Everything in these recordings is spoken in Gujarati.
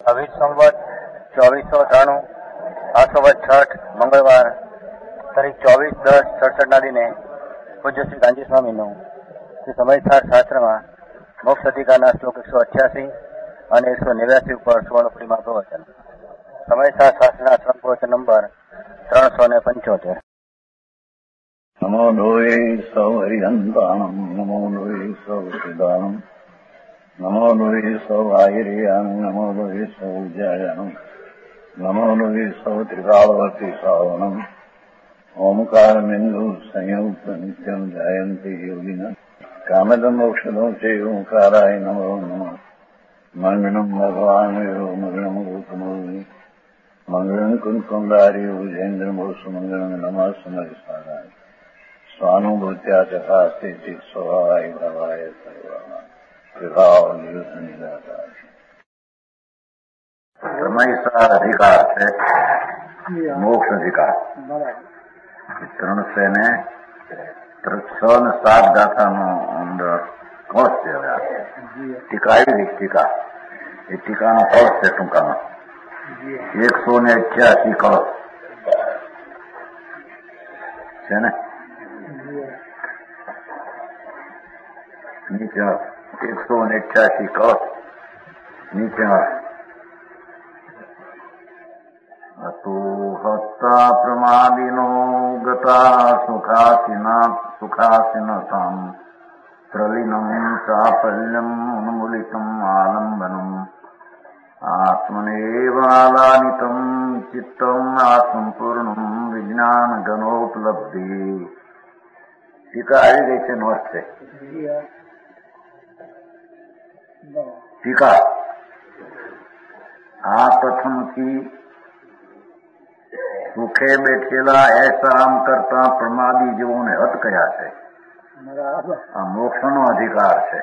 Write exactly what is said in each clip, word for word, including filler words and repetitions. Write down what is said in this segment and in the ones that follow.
અવિત સંવત ચોવીસો ત્રાણું આસોવત છઠ મંગળવાર તારીખ ચોવીસ દસ સડસઠ ના દિને પૂજ્ય શ્રી કાંજી સ્વામીનું શ્રી સમયસાર શાસ્ત્રમાં મોક્ષ અધિકારના શ્લોક એકસો અઠ્યાસી અને એકસો નેવ્યાસી ઉપર સુવર્ણપુરીમાં પ્રવચન. સમયસાર શાસ્ત્રના શ્રમ પ્રવચન નંબર ત્રણસો ને પંચોતેર. નમો લોહે સૌ હરિહંતાણમ નમો લોહે સૌ સિદ્ધાણમ નમો લોહે સૌ આયર્યાન નમો લોહે સૌ જયાનમ નમો લોહે સૌ ત્રિકાળવર્તી શ્રાવણમ ઓમકાર બિંદુ સંયુક્ત નિત્યમ જાયંતી યોગિના કામદમ મોક્ષદો છે ઓંકારાય નમો નમઃ. મંગળમ ભગવાન મંગળમ ગૌતમોની મંગળમ કુંકુંડારી વિજેન્દ્રમોસુ મંગળમ નમઃ સમયસારાય સ્વાનુભૂત્યા ચકાસ્તે સ્વભાવાય ભાવાય સર્વા વિભાવ નિદાતા. સમયસાર અધિકાર છે મોક્ષ અધિકાર. ત્રણસો ને છ ને સાત ગાથાનો અંદર કોષ છે. ટીકા આવી ટીકા એ ટીકાનો કોષ છે ટૂંકામાં એકસો ને અઠ્યાસી કળશ છે ને નીચે એકસો ને અઠ્યાસી કળશ નીચે હત્તા પ્રમાદિનો ગતા સુખાસીના સુખાસીનતામ પ્રલીનમ સાફલ્યમ ઉન્મૂલિતમ આલંબનમ આત્મનેવાલાનિતમ ચિત્તમ આસંપૂર્ણમ વિજ્ઞાન ગણોપલબ્ધિ. ટીકા આવી ગઈ છે નોટ છે. ટીકા આ કથનથી સુખે બેઠેલા એસા આમ કરતા પ્રમાદી જીવોને હત કર્યા છે. આ મોક્ષનો અધિકાર છે.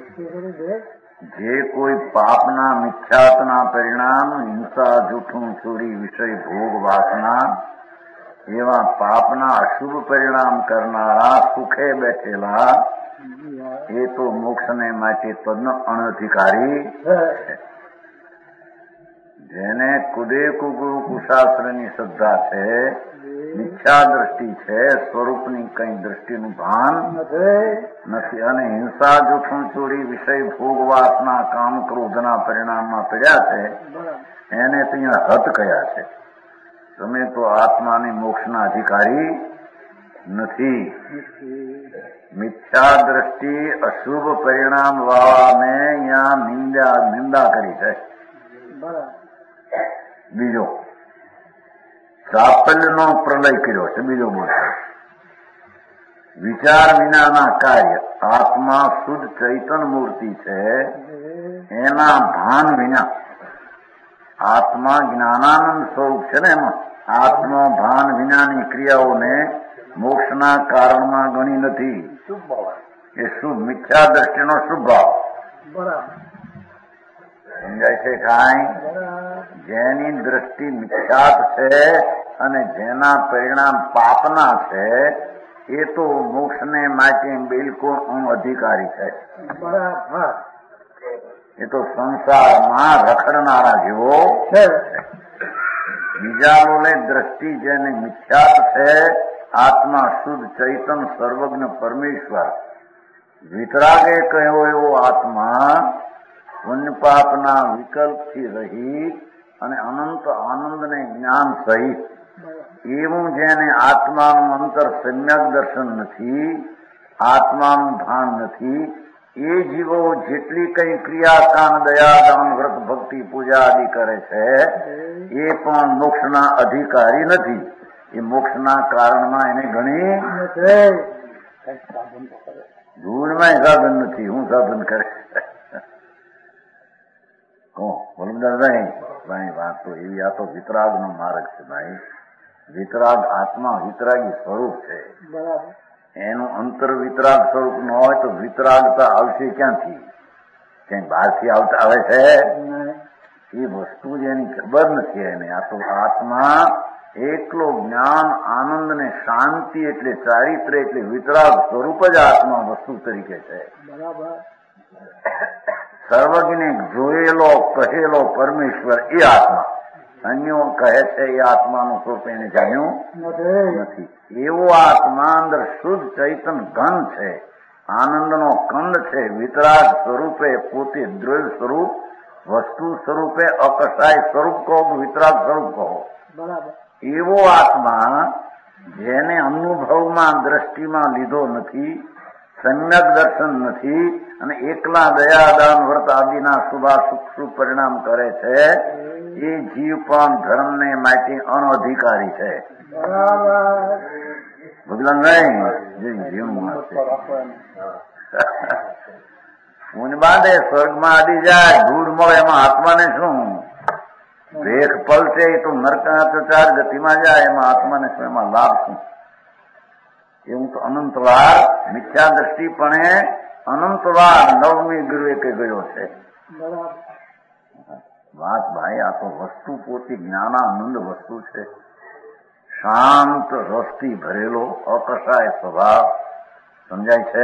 જે કોઈ પાપના મિથ્યાત્વના પરિણામ હિંસા જૂઠું ચોરી વિષય ભોગ વાસના એવા પાપના અશુભ પરિણામ કરનારા સુખે બેઠેલા એ તો મોક્ષને માટે તદ્દન અનધિકારી છે. જેને કુદે કુગુ કુશાસ્ત્રની શ્રદ્ધા છે, મિથ્યા દ્રષ્ટિ છે, સ્વરૂપની કઈ દ્રષ્ટિનું ભાન નથી અને હિંસા જૂઠું ચોરી વિષય ભોગ વાસના કામ ક્રોધના પરિણામમાં પડ્યા છે, એને ત્યાં હત કયા છે. તમે તો આત્માની મોક્ષના અધિકારી નથી. મિથ્યા દ્રષ્ટિ અશુભ પરિણામ વાળાને અહીંયા નિંદા નિંદા કરી છે. બીજો સાફલ્યનો પ્રલય કર્યો છે. બીજો બોલ વિચાર વિનાના કાર્ય આત્મા શુદ્ધ ચૈતન મૂર્તિ છે, એના ભાન વિના આત્મા જ્ઞાનાનંદ સ્વરૂપ છે ને એમાં આત્મા ભાન વિનાની ક્રિયાઓને મોક્ષના કારણમાં ગણી નથી. એ શુભ મિથ્યા દ્રષ્ટિનો શુભ ભાવ સમજાય છે. કાંઈ જેની દ્રષ્ટિ મિથ્યાત છે અને જેના પરિણામ પાપના છે એ તો મોક્ષને માટે બિલકુલ અધિકારી છે. એ તો સંસારમાં રખડનારા જેવો છે. બીજાઓને દ્રષ્ટિ જેને મિથ્યાત છે, આત્મા શુદ્ધ ચૈતન સર્વજ્ઞ પરમેશ્વર વિતરાગે કહ્યો એવો આત્મા પુણ્ય પાપના વિકલ્પથી રહી અને અનંત આનંદને જ્ઞાન સહિત એવું જેને આત્માનું અંતર સમ્યક દર્શન નથી, આત્માનું ભાન નથી, એ જીવો જેટલી કઈ ક્રિયા કામ દયાદાન વ્રત ભક્તિ પૂજા આદિ કરે છે એ પણ મોક્ષના અધિકારી નથી. એ મોક્ષના કારણમાં એને ઘણી ધૂળમાં સાધન નથી. હું સાધન કરે બોલો ભાઈ ભાઈ વાત તો એવી. આ તો વિતરાગ નો માર્ગ છે ભાઈ. વિતરાગ આત્મા વિતરાગી સ્વરૂપ છે. એનું અંતર વિતરાગ સ્વરૂપ ન હોય તો વિતરાગતા આવશે ક્યાંથી? ક્યાંક બહારથી આવતા આવે છે? એ વસ્તુ જ એની ખબર નથી એને. આ તો આત્મા એકલો જ્ઞાન આનંદ ને શાંતિ એટલે ચારિત્ર એટલે વિતરાગ સ્વરૂપ જ આત્મા વસ્તુ તરીકે છે. સર્વજ્ઞ જોયેલો કહેલો પરમેશ્વર એ આત્મા, અન્યો કહે છે એ આત્માનું સ્વરૂપ એને જાણ્યું નથી. એવો આત્મા અંદર શુદ્ધ ચૈતન ઘન છે, આનંદનો કંદ છે, વિતરાગ સ્વરૂપે પોતે દ્રવ્ય સ્વરૂપ, વસ્તુ સ્વરૂપે અકસાય સ્વરૂપ કહો, વિતરાગ સ્વરૂપ કહો, એવો આત્મા જેને અનુભવમાં દ્રષ્ટિમાં લીધો નથી, સમ્યક દર્શન નથી અને એકલા દયા દાન વ્રત આદિના શુભાશુભ શુભ પરિણામ કરે છે, એ જીવ પણ ધર્મને માટે અનઅધિકારી છે. બદલા નહીં જીવમાં ઊન બાંધે સ્વર્ગમાં આડી જાય, ધૂળ મળે એમાં આત્માને શું? ભેખ પલટે તો નરક ચાર ગતિમાં જાય, એમાં આત્માને શું? એમાં લાભ શું? એવું તો અનંતવાર મિથ્યા દ્રષ્ટિપણે અનંતવાર નવમી ગુરુએ કે ગયો છે. વાત ભાઈ, આ તો વસ્તુ પોતી જ્ઞાનાનંદ વસ્તુ છે, શાંત રસથી ભરેલો અકસાય સ્વભાવ. સમજાય છે?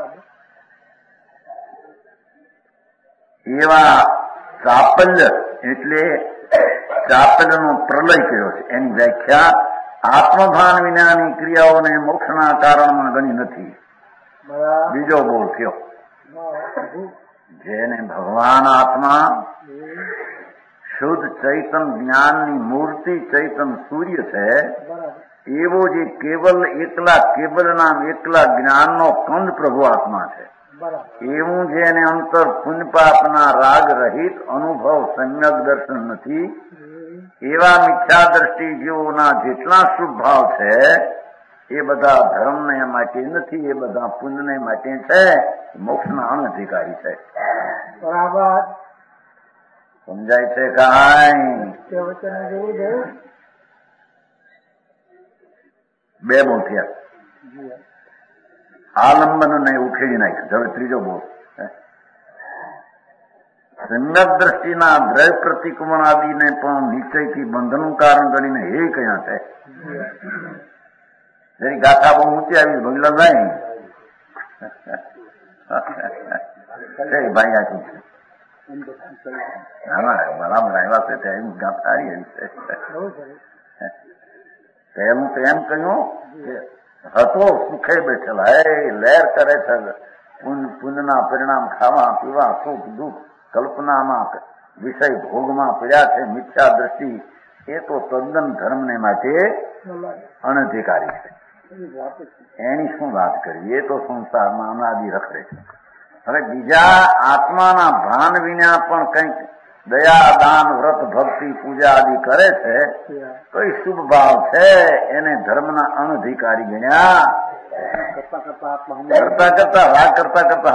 એવા ચાપલ્ય એટલે ચાપલ્યનો પ્રલય કર્યો છે. એની વ્યાખ્યા આત્મભાન વિનાની ક્રિયાઓને મોક્ષના કારણમાં ગણી નથી. બીજો બોલ થયો. જેને ભગવાન આત્મા શુદ્ધ ચૈતન જ્ઞાનની મૂર્તિ ચૈતન સૂર્ય છે, એવો જે કેવલ એકલા કેવલ નામ એકલા જ્ઞાનનો કંદ પ્રભુ આત્મા છે, એવું જેને અંતર પુણ્યપાપના રાગ રહિત અનુભવ સમ્યક દર્શન નથી, એવા મિથ્યા દ્રષ્ટિ જીવોના જેટલા શુભ ભાવ છે એ બધા ધર્મને માટે નથી, એ બધા પુણ્યને માટે છે, મોક્ષના અનધિકારી છે. બરાબર સમજાય છે? કાંઈ બે બોલ થયા. આલંબન ને ઉખેડી નાખ્યું. હવે ત્રીજો બોલ. સમ્યક દ્રષ્ટિના દ્રવ્ય પ્રતિક્રમણ આદિને પણ નિશ્ચયથી બંધનનું કારણ ગણીને એ કયા છે. જેની ગાથા બહુ ઊંચી આવી ભગલાભાઈ ભાઈ આખી છે. બરાબર આવ્યા છે ત્યાં ગાથા આવી એવી છે. તેમ તેમ કહ્યું કે હતો સુખે બેઠેલા એ લહેર કરે છે, પુણ્યના પરિણામ ખાવા પીવા સુખ દુઃખ કલ્પનામાં વિષય ભોગમાં પડ્યા છે. મિથ્યા દ્રષ્ટિ એ તો તદ્દન ધર્મને માટે અનધિકારી છે. એની શું વાત કરવી? એ તો સંસારમાં અનાદિ રખડે છે. હવે બીજા આત્માના ભાન વિના પણ કંઈક દયા દાન વ્રત ભક્તિ પૂજા આદિ કરે છે તો એ શુભ ભાવ છે, એને ધર્મના અનધિકારી ગણ્યા. કરતા કરતા રાગ કરતા કરતા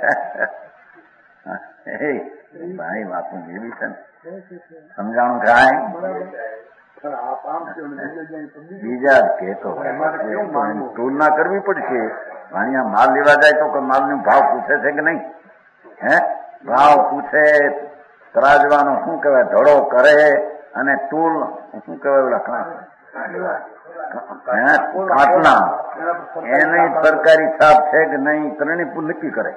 સમજાય ભાઈ વાતો એવી છે ને, સમજાણું કાંઈ બીજા જ કહેતો તુલના કરવી પડશે. અહીંયા માલ લેવા જાય તો માલનો ભાવ પૂછે છે કે નહીં? હે ભાવ પૂછે, તરાજવાનો શું કહેવાય ધડો કરે, અને તૂલ શું કહેવાય કાટલા એને સરકારી છાપ છે કે નહીં ત્રણેય નક્કી કરે.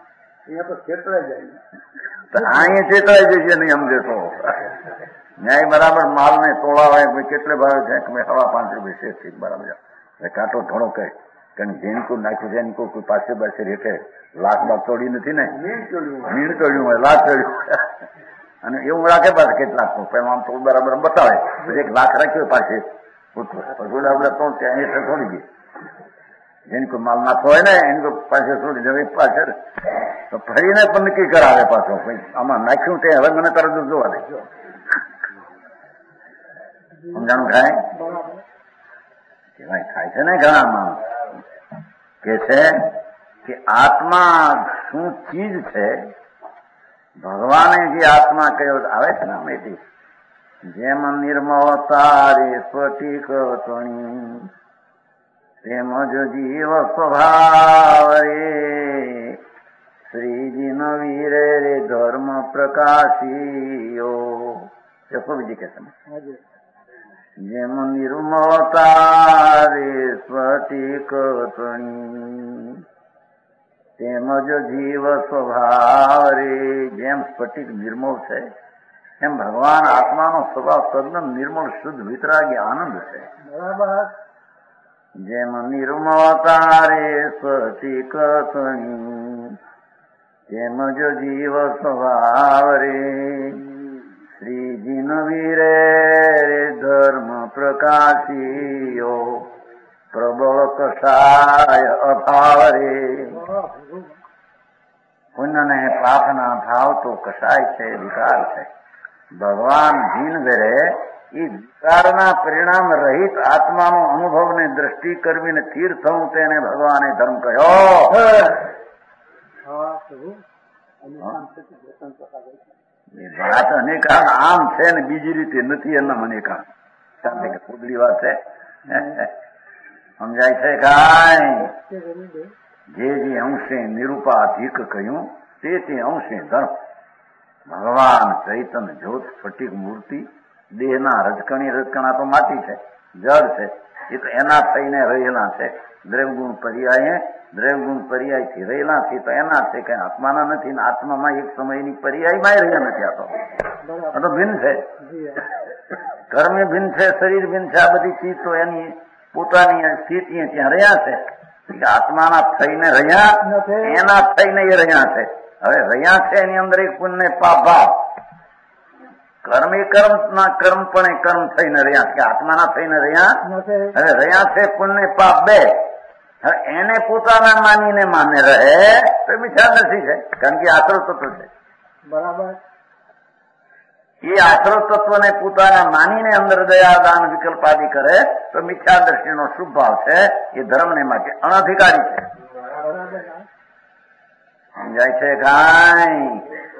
અહીંયા ચેતરાઈ જશે નહીં સમજે તો ન્યાય બરાબર માલ ને તોળાવાય કેટલે ભાવે છે કે હવા પાંચ રૂપિયા છે ઠીક બરાબર કાંટો ધોળો કહે કારણ જેની કોઈ નાખ્યું છે એની કોઈ પાસે પાસે રેખે લાખ બાગ તોડી નથી ને, મીણ તોડ્યું હોય લાખ તોડ્યું અને એવું રાખે પાસે કેટલાક પેલા આમ તો બરાબર બતાવે પછી એક લાખ રાખ્યો પાસે પછી આપણે તો ત્યાં હેઠળ છોડી દઈએ. જેની કોઈ માલ નાખવો હોય ને એની કોઈ પાસે છોડી દે પાછળ તો ફરીને પણ નક્કી કરાવે પાછો આમાં નાખ્યું તે હવે મને તરત જોવા દે. સમજાણું થાય કેવાય થાય છે ને ઘણા માણસ કે છે કે આત્મા શું ચીજ છે. ભગવાને જે આત્મા કયો આવે છે ને અમેથી જેમ નિર્મળતા રે સ્ફટિક તણી તેમજ જીવ સ્વભાવ રે શ્રીજી નવી રે રે ધર્મ પ્રકાશીયો. યશોબીજી કે છે જેમ નિર્મળતા રે સ્ફટિક તણી તેમજ જીવ સ્વભાવ રે જેમ જેમ સ્ફટિક નિર્મળ છે એમ ભગવાન આત્માનો સ્વભાવ તદ્દન નિર્મળ શુદ્ધ વિતરાગી આનંદ છે. બરાબર. જેમ નિર્મળતા રે સ્ફટિક તણી તેમ જ જીવ સ્વભાવ રે શ્રીજી નવીરે ધર્મ પ્રકાશીયો પ્રબળ કષાય અભાવ રે. પુણ્ય ને પાપના ભાવ તો કષાય છે, વિકાર છે. ભગવાન જીન વેરે એ વિકારના પરિણામ રહિત આત્માનો અનુભવને દ્રષ્ટિ કરવીને સ્થિર થવું તેને ભગવાને ધર્મ કહ્યો. વાત અનેકાન આમ છે ને બીજી રીતે નથી એના અનેકાન ફૂગલી વાત છે. સમજાય છે કાંઈ? જે જે અંશે નિરૂપાધિક કહ્યું તે તે અંશે ધર્મ. ભગવાન ચૈતન્ય જ્યોત સ્ફટિક મૂર્તિ દેહના રજકણી રજકણા તો માટી છે, જળ છે, એ તો એના થઈને રહેલા છે. દ્રવ્યગુણ પર્યાય દ્રવ્યગુણ પર્યાયથી રહેલા છે તો એના છે, કઈ આત્માના નથી ને આત્મામાં એક સમયની પર્યાયમાં રહ્યા નથી. આ તો આ તો ભિન્ન છે, કર્મ ભિન્ન છે, શરીર ભિન્ન છે. આ બધી ચીજ તો એની પોતાની સ્થિતિ ત્યાં રહ્યા છે. આત્માના થઈને રહ્યા, એના થઈને એ રહ્યા છે. હવે રહ્યા છે એની અંદર એક પુણ્ય પાપ ભાવ. કર્મ એ કર્મ ના કર્મ પણ એ કર્મ થઈને રહ્યા છે, આત્માના થઈને રહ્યા. હવે રહ્યા છે પુણ્ય પાપ બે. હવે એને પોતાના માનીને માને રહે તો મિથ્યા નથી છે, કારણ કે આશ્રવ તત્વ છે. બરાબર. એ આશ્રવ તત્વને પોતાના માનીને અંદર દયા દાન વિકલ્પ આદિ કરે તો મિથ્યા દ્રષ્ટિનો શુભ ભાવ છે. એ ધર્મને માટે અનધિકારી છે. સમજાય છે કાંઈ?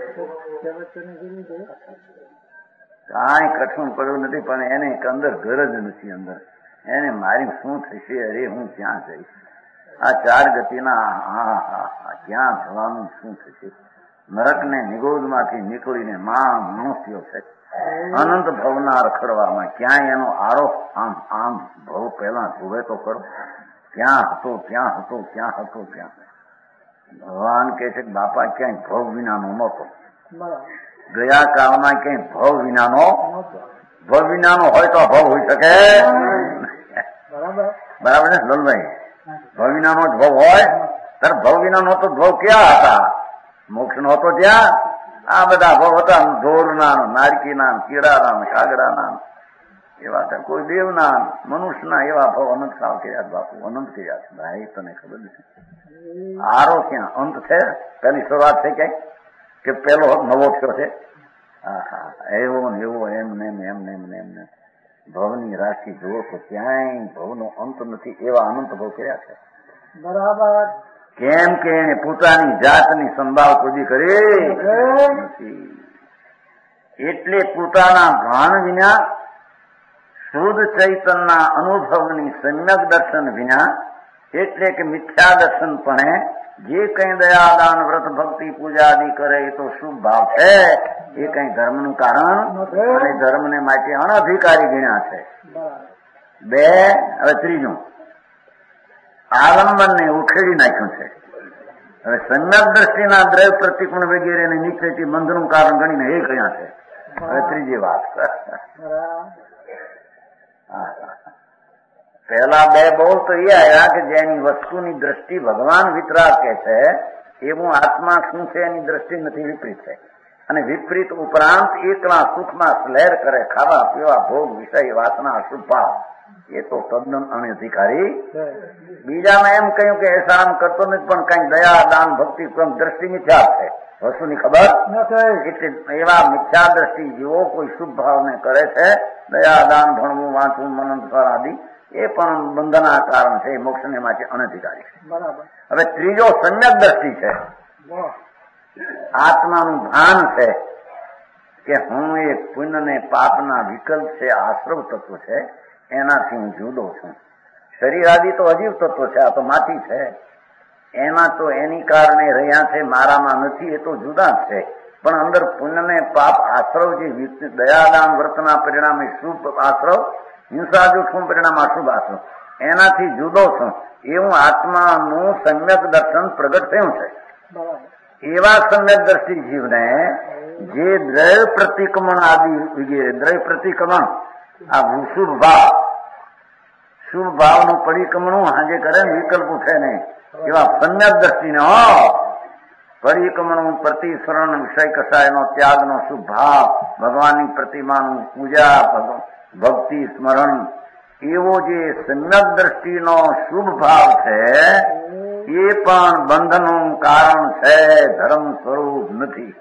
કાંઈ કઠું પડ્યું નથી, પણ એને અંદર ગરજ નથી. અંદર એને મારી શું થશે, અરે હું ક્યાં જઈશ, આ ચાર ગતિના હા હા હા ક્યાં જવાનું, શું થશે? નરકને નિગોદમાંથી નીકળીને મા મનુષ્યો છે અનંત ભવના રખડવામાં. ક્યાંય એનો આરોપ આમ આમ ભવ પહેલા જોવે તો કરો, ક્યાં હતો ક્યાં હતો ક્યાં હતો ક્યાં. ભગવાન કહે છે કે બાપા ક્યાંય ભવ વિનાનો નહોતો. ગયા કાળમાં ક્યાંય ભવ વિનાનો ભવ વિનાનો હોય તો ભવ હોઈ શકે? બરાબર ને લલભાઈ? ભવ વિનાનો જ ભવ હોય ત્યારે ભવ વિનાનો તો ભવ ક્યાં હતા? મોક્ષ નો હતો ત્યાં. આ બધા ભવ હતા ઢોરના, નારકીના, કીડાના, કાગડાના, એવા કોઈ દેવના, મનુષ્યના, એવા ભવ અનંત કાળ કર્યા. બાપુ અનંત કર્યા છે ભાઈ, તને ખબર નથી. આરો ક્યાં અંત છે? પેલી શરૂઆત છે ક્યાંય કે પેલો નવો થયો છે? હા હા એવો ને એવો એમ ને એમ ને એમ ને એમ ને ભવની રાશિ જુઓ તો ક્યાંય ભવનો અંત નથી. એવા અનંત ભવ કર્યા છે. બરાબર. કેમ કે એને પોતાની જાતની સંભાળ કોઈ કરી નથી. એટલે પોતાના ભાન વિના, શુદ્ધ ચૈતનના અનુભવની સમ્યક દર્શન વિના, એટલે કે મિથ્યા દર્શન પણ જે કઈ દયાદાન વ્રત ભક્તિ પૂજા આદિ કરે એ તો શુભ ભાવ છે. એ કઈ ધર્મનું કારણ અને ધર્મને માટે અનધિકારી ગણ્યા છે. બે. હવે ત્રીજું આલંબનને ઉખેડી નાખ્યું છે. હવે સમ્યક દ્રષ્ટિના દ્રવ્ય પ્રતિકૂળ વગેરે નીચેથી બંધનું કારણ ગણીને એ કહ્યા છે. હવે ત્રીજી વાત, પહેલા બે બોલ તો એ આવ્યા કે જેની વસ્તુની દ્રષ્ટિ ભગવાન વિતરાગ કે છે એવું આત્મા શું છે એની દ્રષ્ટિ નથી, વિપરીત છે. અને વિપરીત ઉપરાંત એકલા સુખમાં સ્લેર કરે, ખાવા પીવા ભોગ વિષય વાસના અશુભ ભાવ, એ તો તદ્દન અનધિકારી. બીજામાં એમ કહ્યું કે એસા આમ કરતો નથી, પણ કઈ દયા દાન ભક્તિ ક્રમ દ્રષ્ટિ મિથ્યા છે, વસ્તુની ખબર એટલે એવા મિથ્યા દ્રષ્ટિ જેવો કોઈ શુભ ભાવને કરે છે. દયા દાન ભણવું વાંચવું મનન આદિ એ પણ બંધના કારણ છે, મોક્ષને માટે અનધિકારી છે. હવે ત્રીજો સમ્યક દ્રષ્ટિ છે. આત્માનું ભાન છે કે હું એક પુણ્ય ને પાપના વિકલ્પ છે, આશ્રવ તત્વ છે, એનાથી હું જુદો છું. શરીર આદિ તો અજીવ તત્વ છે, આ તો માટી છે, એમાં તો એની કારણે રહ્યા છે, મારામાં નથી, એ તો જુદા જ છે. પણ અંદર પુણ્ય ને પાપ આશ્રવ જે દયાદાન વ્રતના પરિણામે શુભ આશ્રવ, હિંસા જૂઠું પરિણામ અશુભ આશ્રવ, એનાથી જુદો છું એવું આત્માનું સમ્યક દર્શન પ્રગટ થયું છે. એવા સમ્યક દ્રષ્ટિ જીવને જે દ્રય પ્રતિક્રમણ આદિ વગેરે દ્રય પ્રતિક્રમણ આ શુભ ભાવ શુભ ભાવનું પરિક્રમણું હાજે કરે ને વિકલ્પ ઉઠે નહીં એવા સમ્યક દ્રષ્ટિને હો પરિક્રમણું પ્રતિસરણ વિષય કસાયનો ત્યાગનો શુભ ભાવ ભગવાનની પ્રતિમાનું પૂજા ભક્તિ સ્મરણ એવો જે સમ્યક દ્રષ્ટિનો શુભ ભાવ છે એ પણ બંધનનું કારણ છે, ધર્મ સ્વરૂપ નથી.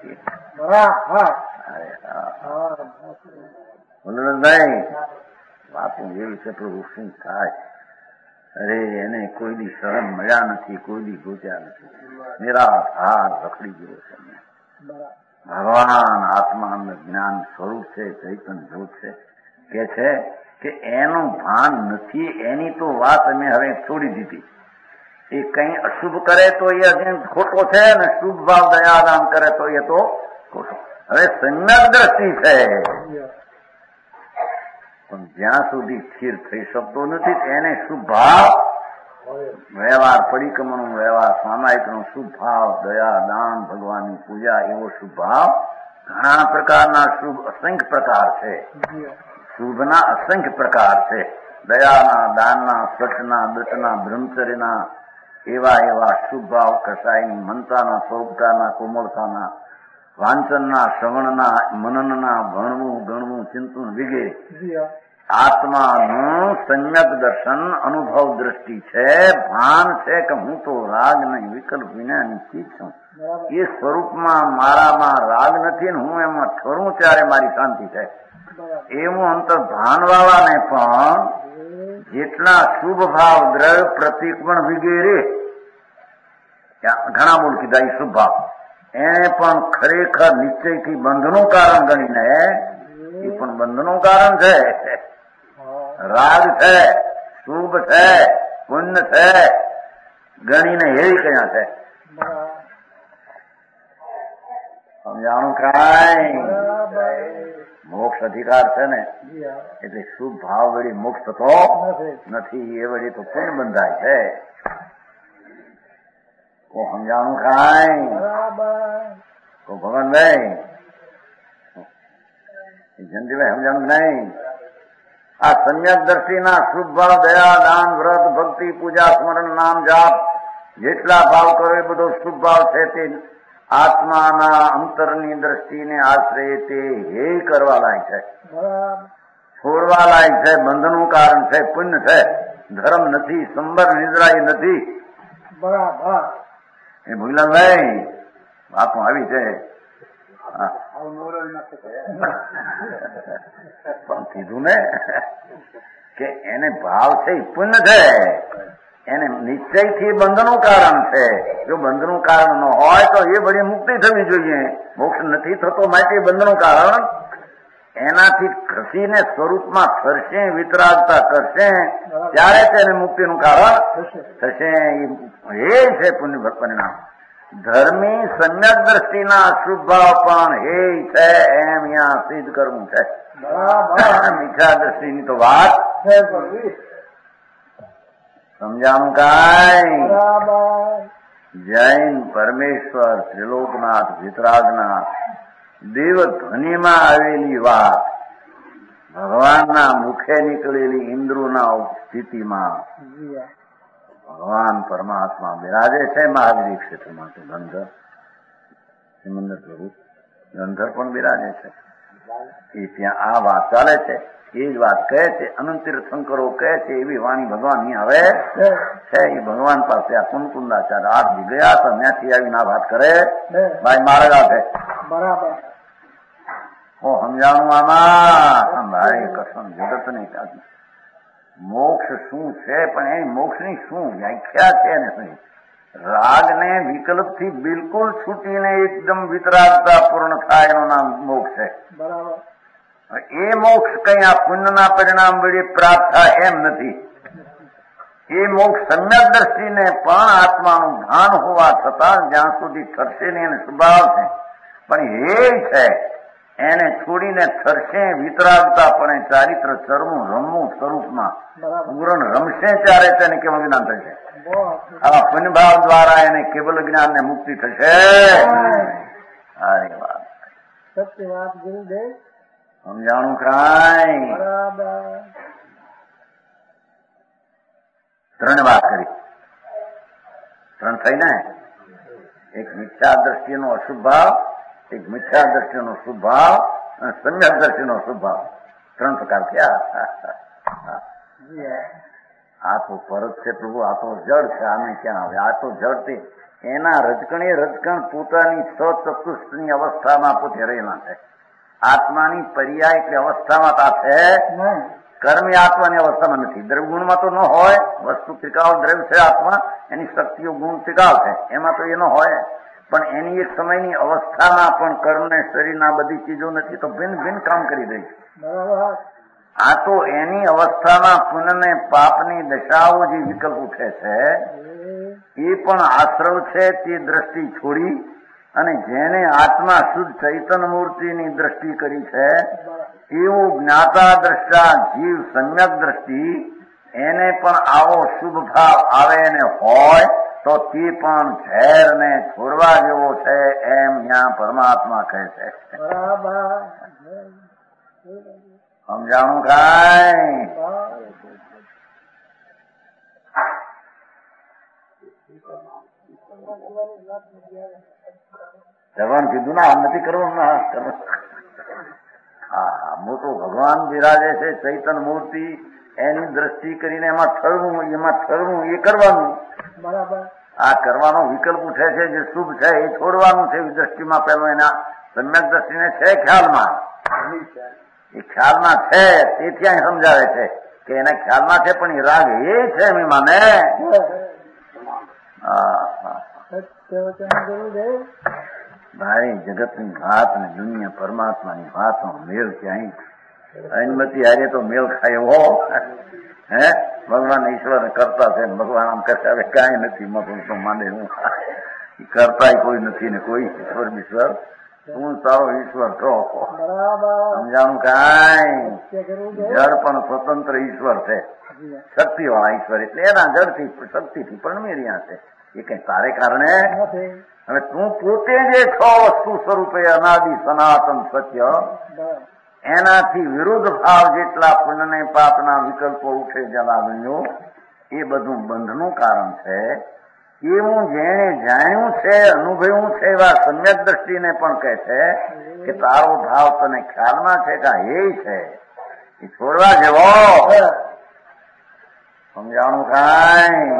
ભાઈ બાપુ એવી છે પ્રભુ શું થાય? અરે એને કોઈ દી શરણ મળ્યા નથી, કોઈ દી ગોત્યા નથી, નિરાધાર રખડી ગયો છે. ભગવાન આત્મા અંદર જ્ઞાન સ્વરૂપ છે, ચૈતન્ય જ્યોત છે. કે છે કે એનું ભાન નથી, એની તો વાત અમે હવે છોડી દીધી. એ કઈ અશુભ કરે તો એ ખોટો છે ને શુભ ભાવ દયાદાન કરે તો એ તો ખોટો. હવે સમ્યક દ્રષ્ટિ છે પણ જ્યાં સુધી સ્થિર થઈ શકતો નથી એને શુભ ભાવ વ્યવહાર પરિક્રમણનો વ્યવહાર સામાયિકનો શુભ ભાવ દયા દાન ભગવાનની પૂજા એવો શુભ ભાવ ઘણા પ્રકારના શુભ અસંખ્ય પ્રકાર છે. શુભના અસંખ્ય પ્રકાર છે. દયાના દાનના સટના દટના બ્રહ્મચર્યના એવા એવા શુભ ભાવ કસાયની મનતાના સ્વરૂપતાના કોમળતાના વાંચનના શ્રવણના મનનના ભણવું ગણવું ચિંતન વગેરે આત્માનું સમ્યક દર્શન અનુભવ દ્રષ્ટિ છે. ભાન છે કે હું તો રાગ નહીં વિકલ્પ વિનાની ચીજ છું. એ સ્વરૂપમાં મારામાં રાગ નથી ને હું એમાં ઠરું ત્યારે મારી શાંતિ છે. એવું અંતર ભાનવાળાને પણ જેટલા શુભ ભાવ દ્રવ્ય પ્રતિક્રમણ વગેરે ઘણા બોલ કીધા એ શુભ ભાવ એને પણ ખરેખર નિશ્ચયથી બંધનું કારણ ગણીને એ પણ બંધનું કારણ છે. રાગ છે, શુભ છે, પુણ્ય છે ગણીને એવી કયા છે. સમજાણું કાંઈ મોક્ષ અધિકાર છે ને એટલે શુભ ભાવ વળી મોક્ષ થતો નથી. એ વળી તો પુણ્ય બંધાય છે. કો સમજાણું કાંઈ કો ભગવાનભાઈ જયંતિભાઈ સમજાણું નહીં? આ સમ્યક દ્રષ્ટિના શુભ ભાવ દયા દાન વ્રત ભક્તિ પૂજા સ્મરણ નામ જાપ જેટલા ભાવ કરો એ બધો શુભ ભાવ છે તે આત્માના અંતરની દ્રષ્ટિને આશ્રય તે હે કરવા લાયક છે, છોડવા લાયક છે, બંધનું કારણ છે, પુણ્ય છે, ધર્મ નથી, સંબર નિદ્રા એ નથી. બરાબર એ ભૂલાભાઈ બાપુ આવી છે પણ કીધું ને કે એને ભાવ છે પુણ્ય છે, એને નિશ્ચયથી બંધનું કારણ છે. જો બંધનું કારણ ન હોય તો એ બધી મુક્તિ થવી જોઈએ. મોક્ષ નથી થતો માટે બંધનું કારણ એનાથી ખસીને સ્વરૂપમાં ફરશે વિતરાગતા કરશે ત્યારે તેને મુક્તિનું કારણ થશે. એ છે પુણ્ય પરિણામ. ધર્મી સમ્યક દ્રષ્ટિના શુભ ભાવ પણ હે છે એમ અહીંયા સિદ્ધ કરવું છે. મીઠા દ્રષ્ટિની તો વાત સમજાણું કાંઈ? જૈન પરમેશ્વર ત્રિલોકનાથ વિતરાગનાથ દેવ ધ્વનિમાં આવેલી વાત ભગવાનના મુખે નીકળેલી ઇન્દ્રોના સ્થિતિમાં ભગવાન પરમાત્મા બિરાજે છે. મહાવીર ક્ષેત્રમાં તો ગંધર સિમંદર સ્વરૂપ ગંધર પણ બિરાજે છે. એ ત્યાં આ વાત ચાલે છે. એ જ વાત કહે છે. અનંત તીર્થંકરો કહે છે એવી વાણી ભગવાન ની હવે છે. એ ભગવાન પાસે આ કુંકુંદાચાર્ય આઠ દી ગયા હતા ત્યાંથી આવીને આ વાત કરે ભાઈ માર્ગા છે. બરાબર હું સમજાણું આમાં ભાઈ કસમ જગત નહીં કાઢી. મોક્ષ શું છે પણ એ મોક્ષની શું વ્યાખ્યા છે ને શું? રાગને વિકલ્પથી બિલકુલ છૂટીને એકદમ વિતરાગતા પૂર્ણ થાય એનું નામ મોક્ષ છે. બરાબર એ મોક્ષ કઈ આ પુણ્યના પરિણામ વડે પ્રાપ્ત થાય એમ નથી. એ મોક્ષ સમ્યક દ્રષ્ટિને પણ આત્માનું ભાન હોવા છતાં જ્યાં સુધી કરશે ને એને સ્વભાવ છે પણ એ છે એને છોડીને થરશે વિતરાગતા પણ ચારિત્ર ચરવું રમવું સ્વરૂપમાં પૂરણ રમશે ત્યારે તેને કેવળ જ્ઞાન થશે. આવા પુણ્યભાવ દ્વારા એને કેવલ જ્ઞાન ને મુક્તિ થશે. સારી વાત, સત્ય વાત ગુરુદેવ. સમજાણું કાંઈ? ત્રણ વાત કરી, ત્રણ થઈ ને. એક મિથ્યા દ્રષ્ટિનો અશુભ ભાવ, એક મિથ્યા દ્રષ્ટિનો શુભ ભાવ અને સમ્યક દ્રષ્ટિનો શુભ ભાવ. ત્રણ પ્રકાર થયા. આ તો પરત છે પ્રભુ, આ તો જળ છે, આને ક્યાં આવે? આ તો જળ છે. એના રજકણે રજકણ પોતાની સચતુષ્ટની અવસ્થામાં પોતે રહેલા છે. આત્માની પર્યાય કે અવસ્થામાં તા છે, કર્મી આત્માની અવસ્થામાં નથી. દ્રવ્યગુણમાં તો ન હોય, વસ્તુ ત્રિકાળ દ્રવ્ય છે આત્મા, એની શક્તિઓ ગુણ ત્રિકાળ છે, એમાં તો એ ન હોય. પણ એની એક સમયની અવસ્થામાં પણ કર્મ ને શરીરના બધી ચીજો નથી, તો ભિન્ન ભિન્ન કામ કરી રહી છે. આ તો એની અવસ્થામાં પુણ્ય પાપની દશાઓ જે વિકલ્પ ઉઠે છે એ પણ આશ્રવ છે. તે દ્રષ્ટિ છોડી અને જેને આત્મા શુદ્ધ ચૈતન્ય મૂર્તિની દ્રષ્ટિ કરી છે એવું જ્ઞાતા દ્રષ્ટા જીવ સમ્યક દ્રષ્ટિ, એને પણ આવો શુભ ભાવ આવે ને હોય તો તે પણ ઝેર ને છોડવા જેવો છે એમ ત્યાં પરમાત્મા કહે છે. સમજાણું કાંઈ? જવાન કીધું ના, આમ નથી કરવું ના. હા, મોટો ભગવાન બિરાજે છે ચૈતન્ય મૂર્તિ, એની દ્રષ્ટિ કરીને એમાં ઠરવું, એમાં ઠરવું એ કરવાનું. બરાબર. આ કરવાનો વિકલ્પ ઉઠે છે જે શુભ છે એ છોડવાનું છે. દ્રષ્ટિમાં પેલો એના સમ્યક દ્રષ્ટિને છે ખ્યાલમાં, એ ખ્યાલમાં છે, તેથી અહીં સમજાવે છે કે એના ખ્યાલમાં છે પણ એ રાગ એ છે એમ માને. ભાઈ જગતની વાત ને દુનિયા પરમાત્માની વાતનો મેળ ક્યાંય અનુમતિ હારે તો મેળ ખાય એવો હે. ભગવાન ઈશ્વર કરતા છે, ભગવાન આમ કરતા હવે કાંઈ નથી. મગું તો માને હું કરતા કોઈ નથી ને કોઈ ઈશ્વર ઈશ્વર તું તારો ઈશ્વર છો. સમજાણું કાંઈ? જળ પણ સ્વતંત્ર ઈશ્વર છે, શક્તિ વાળા ઈશ્વર, એટલે એના જળથી શક્તિથી પરમી રહ્યા છે. એ કઈ તારે કારણે હવે તું પોતે જે છો વસ્તુ સ્વરૂપે અનાદિ સનાતન સત્ય, એનાથી વિરુદ્ધ ભાવ જેટલા પુણ્ય પાપના વિકલ્પો ઉઠે જલાવ્યો એ બધું બંધનું કારણ છે. એવું જેણે જાણ્યું છે, અનુભવ્યું છે એવા સમ્યક દ્રષ્ટિને પણ કહે છે કે તારો ભાવ તને ખ્યાલમાં છે કે એ છે, એ છોડવા જેવો. સમજાણું કાંઈ?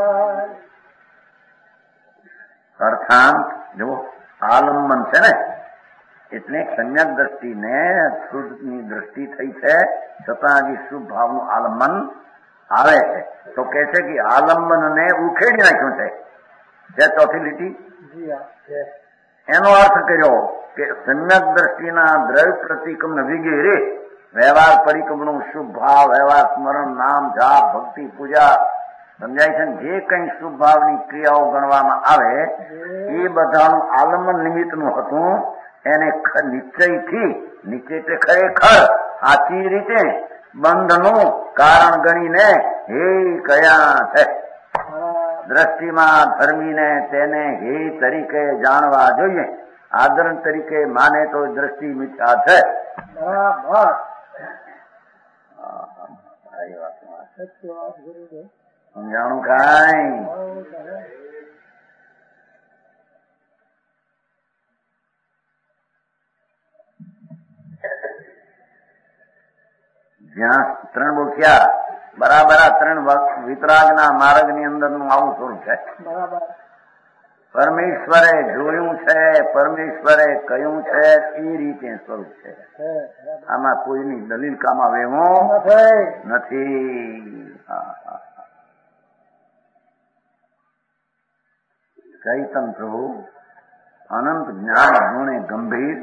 અર્થાંત જુઓ, આલંબન છે ને, એટલે સમ્યક દ્રષ્ટિને શુદ્ધની દ્રષ્ટિ થઈ છે છતાં હજી શુભ ભાવનું આલંબન આવે છે. તો કે છે કે આલંબનને ઉખેડી નાખ્યું છે. જે ચોથી લીટી એનો અર્થ કર્યો કે સમ્યક દ્રષ્ટિના દ્રવ્ય પ્રતિક્રમ વિગેરે વ્યવહાર પરિક્રમનું શુભ ભાવ, વ્યવહાર સ્મરણ, નામ જાપ, ભક્તિ, પૂજા, સમજાય છે ને, જે કઈ શુભ ભાવની ક્રિયાઓ ગણવામાં આવે એ બધાનું આલંબન નિમિત્તનું હતું. એને નિશ્ચયથી, નિશ્ચય તે ખરેખર સાચી રીતે બંધનું કારણ ગણીને હે કયા છે દ્રષ્ટિમાં ધર્મીને તેને હે તરીકે જાણવા જોઈએ. આદરણ તરીકે માને તો દ્રષ્ટિ મિથ્યા છે. સમજાણું કાંઈ? જ્યાં ત્રણ બોખ્યા બરાબર આ ત્રણ વિતરાગના માર્ગની અંદરનું આવું સ્વરૂપ છે. પરમેશ્વરે જોયું છે, પરમેશ્વરે કહ્યું છે એ રીતે સ્વરૂપ છે. આમાં કોઈની દલીલ કામ આવે એવું નથી. ચૈતન પ્રભુ અનંત જ્ઞાન ગુણે ગંભીર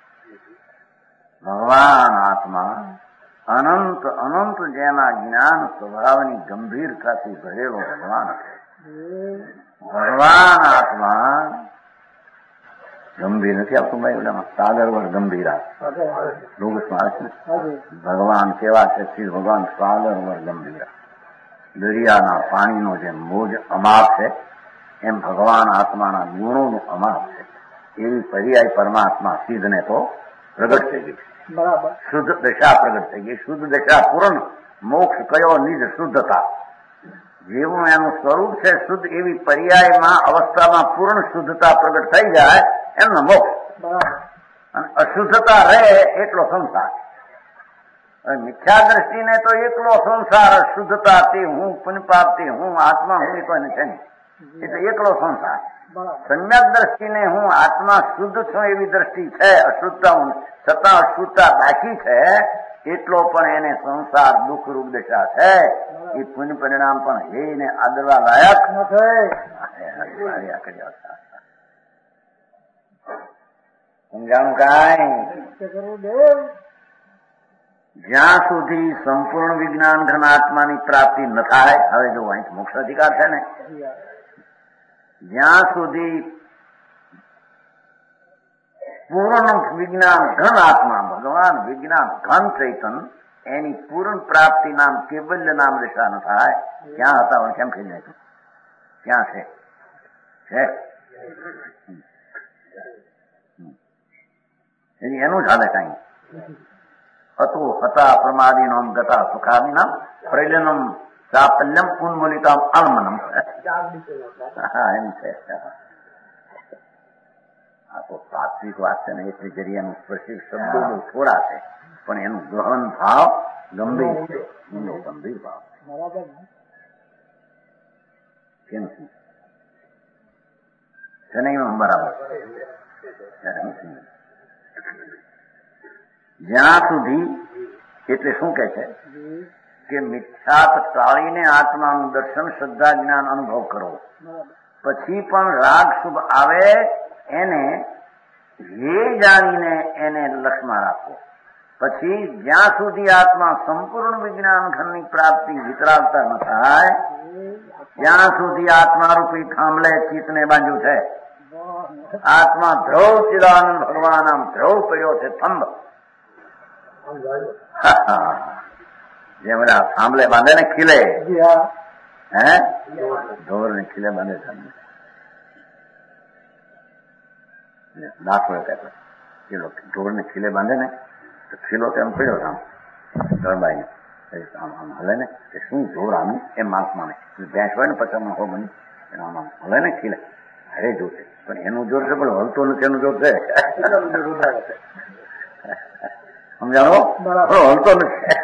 ભગવાન આત્મા, અનંત અનંત જેના જ્ઞાન સ્વભાવની ગંભીરતાથી ભરેલો ભગવાન ભગવાન આત્મા ગંભીર નથી આવતું ભાઈ ઓલામાં સાગર વર ગંભીરા લોગસમાં આવે છે. ભગવાન કેવા છે? શ્રી ભગવાન સાગર વર ગંભીરા. દરિયાના પાણીનો જે મોજ અમાપ છે એમ ભગવાન આત્માના ગુણોનું અમાપ છે. એવી પર્યાય પરમાત્મા સિદ્ધને તો પ્રગટ થઈ ગઈ. બરાબર. શુદ્ધ દશા પ્રગટ થઈ ગઈ. શુદ્ધ દશા પૂર્ણ મોક્ષ કયો નિજ શુદ્ધતા. જેવું એનું સ્વરૂપ છે શુદ્ધ, એવી પર્યાયમાં અવસ્થામાં પૂર્ણ શુદ્ધતા પ્રગટ થઈ જાય એમનો મોક્ષ. અને અશુદ્ધતા રહે એટલો સંસાર. મિથ્યા દ્રષ્ટિને તો એકલો સંસાર, અશુદ્ધતા તે હું, પુણ્યપાપ તે હું, આત્મા હું, એ કોઈને છે નહીં. એ તો એકલો સંસાર. સમ્યક દ્રષ્ટિને હું આત્મા શુદ્ધ છું એવી દ્રષ્ટિ છે, અશુદ્ધતા છતાં અશુદ્ધતા બાકી છે, એટલો પણ એને સંસાર દુઃખ રૂપ દશા છે. એ પુણ્ય પરિણામ પણ હે ને આદરવા લાયક સમજાણું કાંઈ? જ્યાં સુધી સંપૂર્ણ વિજ્ઞાન ઘન આત્માની પ્રાપ્તિ ન થાય, હવે જો અહીં મોક્ષ અધિકાર છે ને, જ્યાં સુધી પૂર્ણ વિજ્ઞાન ઘન આત્મા ભગવાન વિજ્ઞાન ઘન ચૈતન એની પૂર્ણ પ્રાપ્તિ નામ કેવલ્ય નામ દશા ન થાય, ક્યાં હતા હોય કેમ કહી જાય? ક્યાં છે? એનું જ હાલે કઈ હતો હતા પ્રમાદી નામ ગતા સુખાદી નામ પ્રૈલનમ સાપલ્યમ ઉન્મૂલિતામ અલ્મનમ. હા એમ છે. આ તો સાત્વિક વાત છે ને, એટલે જરિયાનું સ્પર્શિક શબ્દો બહુ થોડા છે, પણ એનું ગહન ભાવ ગંભીર છે. એનો ગંભીર ભાવ કેમ છે નહીં બરાબર? જ્યાં સુધી એટલે શું કે છે કે મિથ્યાત ટાળીને આત્માનું દર્શન, શ્રદ્ધા, જ્ઞાન, અનુભવ કરો. પછી પણ રાગ શુભ આવે એને હે જાણીને એને લક્ષમાં રાખો. પછી જ્યાં સુધી આત્મા સંપૂર્ણ વિજ્ઞાન ઘનની પ્રાપ્તિ વિતરાગતા ન થાય ત્યાં સુધી આત્મારૂપી થાંભલે ચિત્તને બાંધ્યું છે. આત્મા ધ્રુવ ચિદાનંદ ભગવાન આમ ધ્રુવ પડ્યો છે થંભ. જે બધા થાંભલે બાંધે ને ખીલે, હે ઢોર ને ખીલે બાંધે થાંભલે. દાખલો કહેતો ખીલો, ઢોર ને ખીલે બાંધે ને તો ખીલો તેમ પડ્યો આમ ગરબાઈ આમ આમ હલે ને કે શું ઢોર આમ એમ માસ માને. ભેંસ હોય ને પચામાં હો બની આમ આમ હલે ને ખીલે, અરે જોશે પણ એનું જોર છે, પણ હલતો નથી એનું જોર છે. સમજાણો? હલતો નથી.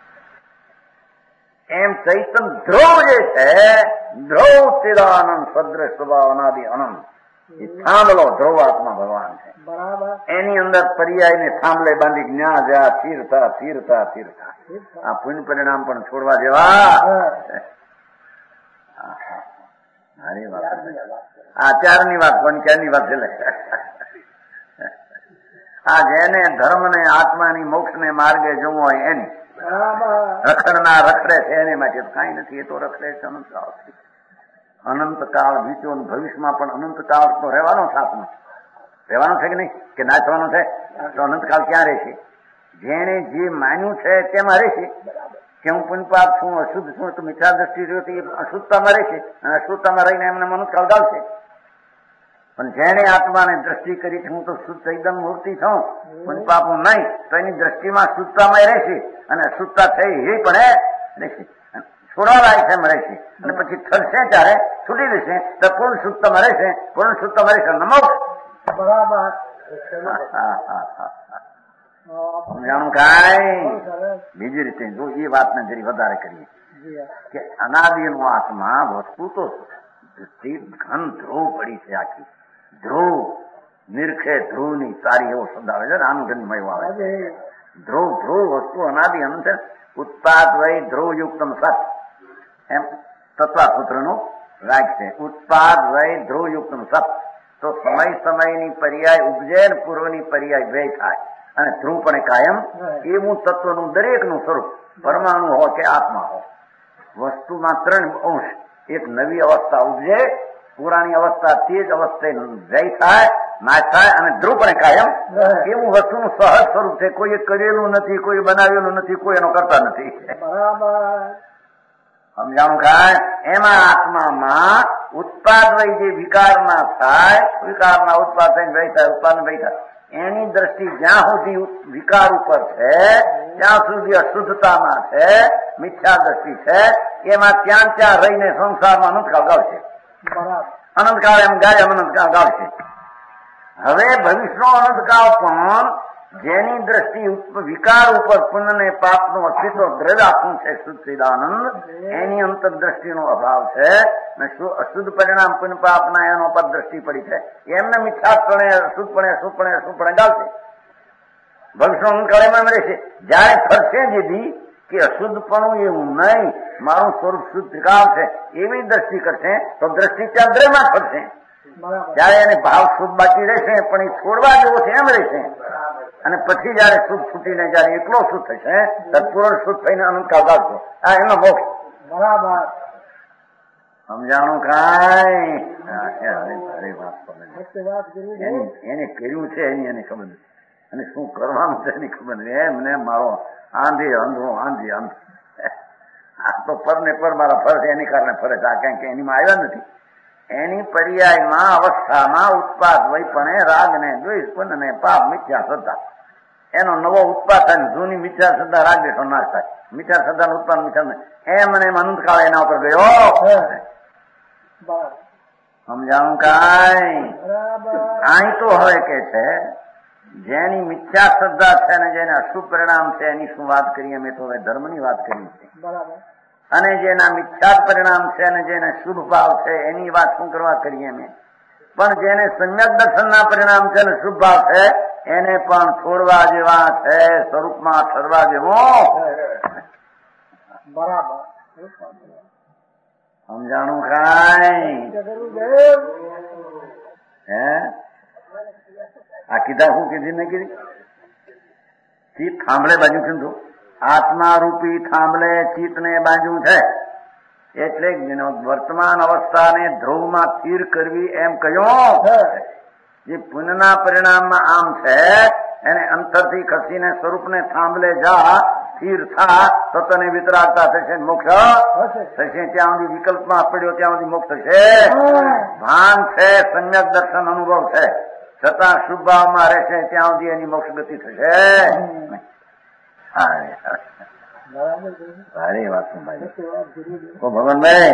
એમ ચૈતન ધ્રુવ જે છે, ધ્રુવ ચિદાનંદ સદ્રશ સ્વભાવ અનાદિ અનંત, એ થાંભલો ધ્રુવ આત્મા ભગવાન છે. એની અંદર પર્યાય ને થાંભલે બાંધી જ્ઞા જા તીર્થા તીર્થા તીર્થા. આ પુણ્ય પરિણામ પણ છોડવા જેવા. મારી વાત આચારની વાત પણ ક્યાંની વાત છે? આ જેને ધર્મ ને આત્માની મોક્ષ ને માર્ગે જવું હોય એની રખડનાર રખડે છે એને માટે કઈ નથી. એ તો રખડે છે અનંતકાળથી. અનંતકાળ વીત્યો, ભવિષ્યમાં પણ અનંતકાળ તો રહેવાનો સાથમાં રહેવાનો છે કે નહીં, કે નાચવાનો છે? તો અનંતકાળ ક્યાં રહેશે? જેને જે માન્યું છે તેમાં રહેશે કે હું પુણ્યપાપ છું, અશુદ્ધ છું, તો મિથ્યા દ્રષ્ટિ રહ્યો તો એ અશુદ્ધતામાં રહેશે અને અશુદ્ધતામાં રહીને એમને અનંતકાળ ગાળશે. પણ જેને આત્માને દ્રષ્ટિ કરી હું તો શુદ્ધ એકદમ મૂર્તિ છું, પુણ્યપાપ હું નહીં, તો એની દ્રષ્ટિમાં શુદ્ધતામાં રહેશે અને અશુદ્ધતા થઈ એ પણ રહેશે, છોડવા લાયક એમ રહેશે. અને પછી થશે ત્યારે છૂટી દેશે તો પૂર્ણ શુદ્ધતામાં રહેશે, પૂર્ણ શુદ્ધતામાં રહેશે નમો. બરાબર. સમજાણું કાંઈ? બીજી રીતે જો એ વાતને જરી વધારે કરીએ કે અનાદિનો આત્મા વસ્તુ તો ઘન ધ્રુવ પડી છે. આખી ધ્રુવ નિરખે ધ્રુવ ની તારી એવો શબ્દ આવે છે ને, આનું જન્મય આવે છે. ધ્રુવ ધ્રુવ વસ્તુ અનાદિ અનંત ઉત્પાદ વય ધ્રુવ યુક્તમ સત એમ તત્વાસૂત્ર નું રાગ છે. ઉત્પાદ વય ધ્રુવ યુક્તમ સત. તો સમય સમયની પર્યાય ઉપજે ને પૂર્વની પર્યાય વ્યય થાય અને ધ્રુવ પણ કાયમ એવું તત્વનું દરેકનું સ્વરૂપ પરમાણુ હોય કે આત્મા હોય, વસ્તુમાં ત્રણ અંશ. એક નવી અવસ્થા ઉપજે પુરાણી અવસ્થા તે જ અવસ્થાએ જય થાય, નાશ થાય અને ધ્રુવપણે કાયમ એવું વસ્તુનું સહજ સ્વરૂપ છે. કોઈએ કરેલું નથી, કોઈ બનાવેલું નથી, કોઈ એનો કરતા નથી. સમજાણું ખાય? એમાં આત્મામાં ઉત્પાદ વય જે વિકારના થાય, વિકારના ઉત્પાદ થઈને વય થાય, ઉત્પાદ વય થાય, એની દ્રષ્ટિ જ્યાં સુધી વિકાર ઉપર છે ત્યાં સુધી અશુદ્ધતામાં છે, મિથ્યા દ્રષ્ટિ છે. એમાં ત્યાં ત્યાં રહીને સંસારમાં અનંતકાળ ગાવશે. અનંતકાળ એમ ગાય અનંતકાળ ગાવશે. હવે ભવિષ્યનો અનંતકાળ પણ જેની દ્રષ્ટિ વિકાર ઉપર પુણ્ય ને પાપનું અસ્તિત્વ દ્રવ્યાત્મક છે, શુદ્ધિદાનંદ, એની અંતરદ્રષ્ટિનો અભાવ છે. અશુદ્ધ પરિણામ પુણ્ય પાપના એનો પર દ્રષ્ટિ પડી છે. એમને મિથ્યાપણે અશુદ્ધપણે અશુદ્ધપણે અશુદ્ધપણે ગાવશે. ભવિષ્યનો અનંતકાળ એમાં રહેશે. જયારે ફરશે જેથી કે અશુદ્ધપણું એવું નહીં, મારું સ્વરૂપ શુદ્ધ કાળ છે એવી દ્રષ્ટિ કરશે તો દ્રષ્ટિ ત્યાં દ્રવ્યમાં ફરશે. જયારે એને ભાવ શુદ્ધ બાકી રહેશે પણ એ છોડવા જેવો છે એમ રહેશે. અને પછી જયારે શુદ્ધ છૂટીને જયારે એકલો શુદ્ધ થશે ત્યારે પૂર્ણ શુદ્ધ થઈને અનંતકાળ ગાવશે. આ એનો મોક્ષ. બરાબર સમજાણું કાંઈ? એને કર્યું છે એની એને ખબર નથી, અને શું કરવાનું છે એની ખબર નથી. એમને મારો આંધી અંધો આંધી અંધ આ તો પર ને પર મારા ફર છે એની કારણે ફરે છે. આ ક્યાંક એનીમાં આવ્યા નથી. એની પર્યાયમાં અવસ્થામાં ઉત્પાદ વૈપણે રાગ ને દ્વેષ પુણ્ય ને પાપ મિથ્યા શ્રદ્ધા એનો નવો ઉત્પાદ થાય. જૂની મિથ્યા શ્રદ્ધા રાગ દેશો નાશ થાય. મિથ્યા શ્રદ્ધા નું ઉત્પાદ મિથ્યા એમ અને અનંતકાળ એના ઉપર ગયો. સમજાણું કાંઈ? અહીં તો હવે કે છે જેની મિથ્યા શ્રદ્ધા છે ને જેને અશુભ પરિણામ છે એની શું વાત કરીએ? મેં તો હવે ધર્મની વાત કરી છે. અને જેના મિથ્યા પરિણામ છે અને જેને શુભ ભાવ છે એની વાત શું કરવા કરીએ મેં? પણ જેને સમ્યક દર્શનના પરિણામ છે અને શુભ ભાવ છે એને પણ છોડવા જેવા છે, સ્વરૂપમાં ઠરવા જેવો. બરાબર સમજાણું કાંઈ? હે આ કીધા શું કીધી મેં કીધી? ચિત્ત થાંભલે બાજુ કીધું. આત્મા રૂપી થાંભલે ચિત્તને બાજુ છે. એટલે વર્તમાન અવસ્થાને ધ્રુવમાં સ્થિર કરવી એમ કહ્યું. જે પુણ્યના પરિણામમાં આમ છે એને અંતરથી ખસીને સ્વરૂપને થાંભલે જા, સ્થિર થા તો તને વિતરાગતા થશે, મોક્ષ થશે. ત્યાં સુધી વિકલ્પમાં પડ્યો ત્યાં સુધી મોક્ષ થશે. ભાન છે, સમ્યક દર્શન અનુભવ છે, છતાં શુભ ભાવમાં રહેશે ત્યાં સુધી એની મોક્ષ ગતિ થશે. સારી વાત છે ભાઈ. તો ભગવાનભાઈ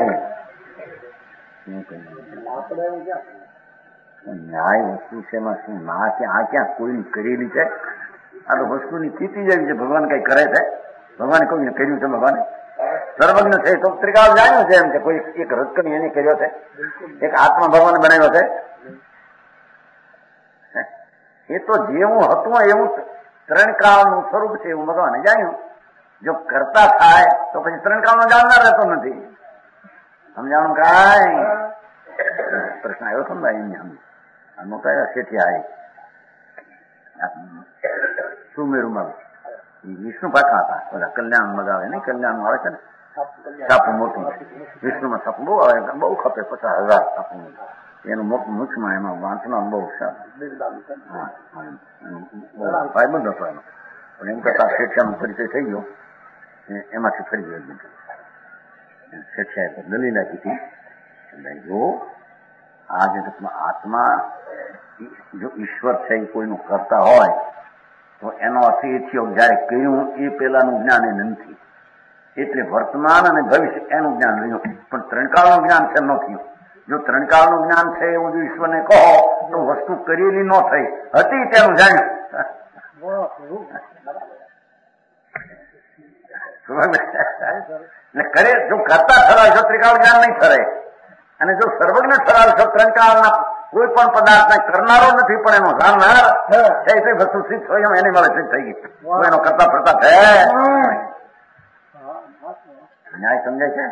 ન્યાય વસ્તુ છે એમાં શું ના કે આ ક્યાં કોઈની કરેલી છે? આ તો વસ્તુની સ્થિતિ જેવી છે. ભગવાન કઈ કરે છે? ભગવાને કોઈને કર્યું છે? ભગવાને સર્વજ્ઞ છે તો ત્રિકાળ જાણ્યો છે એમ કે કોઈ એક રજકણી એને કર્યો છે, એક આત્મા ભગવાને બનાવ્યો છે. એ તો જેવું હતું એવું ત્રણ કાળનું સ્વરૂપ છે એવું ભગવાને જાણ્યું. જો કરતા થાય તો પછી ત્રણ કાળનો જાણનાર રહેતો નથી. સમજાણું કાંઈ? પ્રશ્ન આવ્યો હતો ને ભાઈ આનો કયા શેઠિયા સુમેરુમાં વિષ્ણુ પાછા હતા બધા કલ્યાણ મગાવે નહીં, કલ્યાણ આવે છે ને સાપુ મોટું. વિષ્ણુમાં સાપુ બહુ આવે, બહુ ખપે, પચાસ હજાર સાપુ. એનું મોટું મુખ્યમાં એમાં વાંચના બહુ ભાઈબંધ હતો એનો. પણ એમ કરતા શેઠિયાનો પરિચય થઈ ગયો, એમાંથી ફરી ગયો. શેઠિયાએ દલીલ આપી હતી જો આ જગતમાં આત્મા જો ઈશ્વર છે એ કોઈનું કરતા હોય તો એનો અર્થ એ થયો જયારે કર્યું એ પેલાનું જ્ઞાન એ નથી. એટલે વર્તમાન અને ભવિષ્ય એનું જ્ઞાન રહ્યું, પણ ત્રણકાળનું જ્ઞાન છે ન થયું. જો ત્રણકાળનું જ્ઞાન છે એવું જો ઈશ્વરને કહો તો વસ્તુ કરેલી ન થઈ હતી તેનું જાણ્યું. કરે જો કરતા ઠરાવશો ત્રિકાળ જ્ઞાન નહીં ઠરે, અને જો સર્વજ્ઞ ઠરાવશો ત્રણકાળના કોઈ પણ પદાર્થ કરનારો નથી પણ એનો જાણનાર છે તે વસ્તુ સિદ્ધ હોય એને મળે સિદ્ધ થઈ ગઈ. એનો કરતા ફરતા છે. ન્યાય સમજાય છે?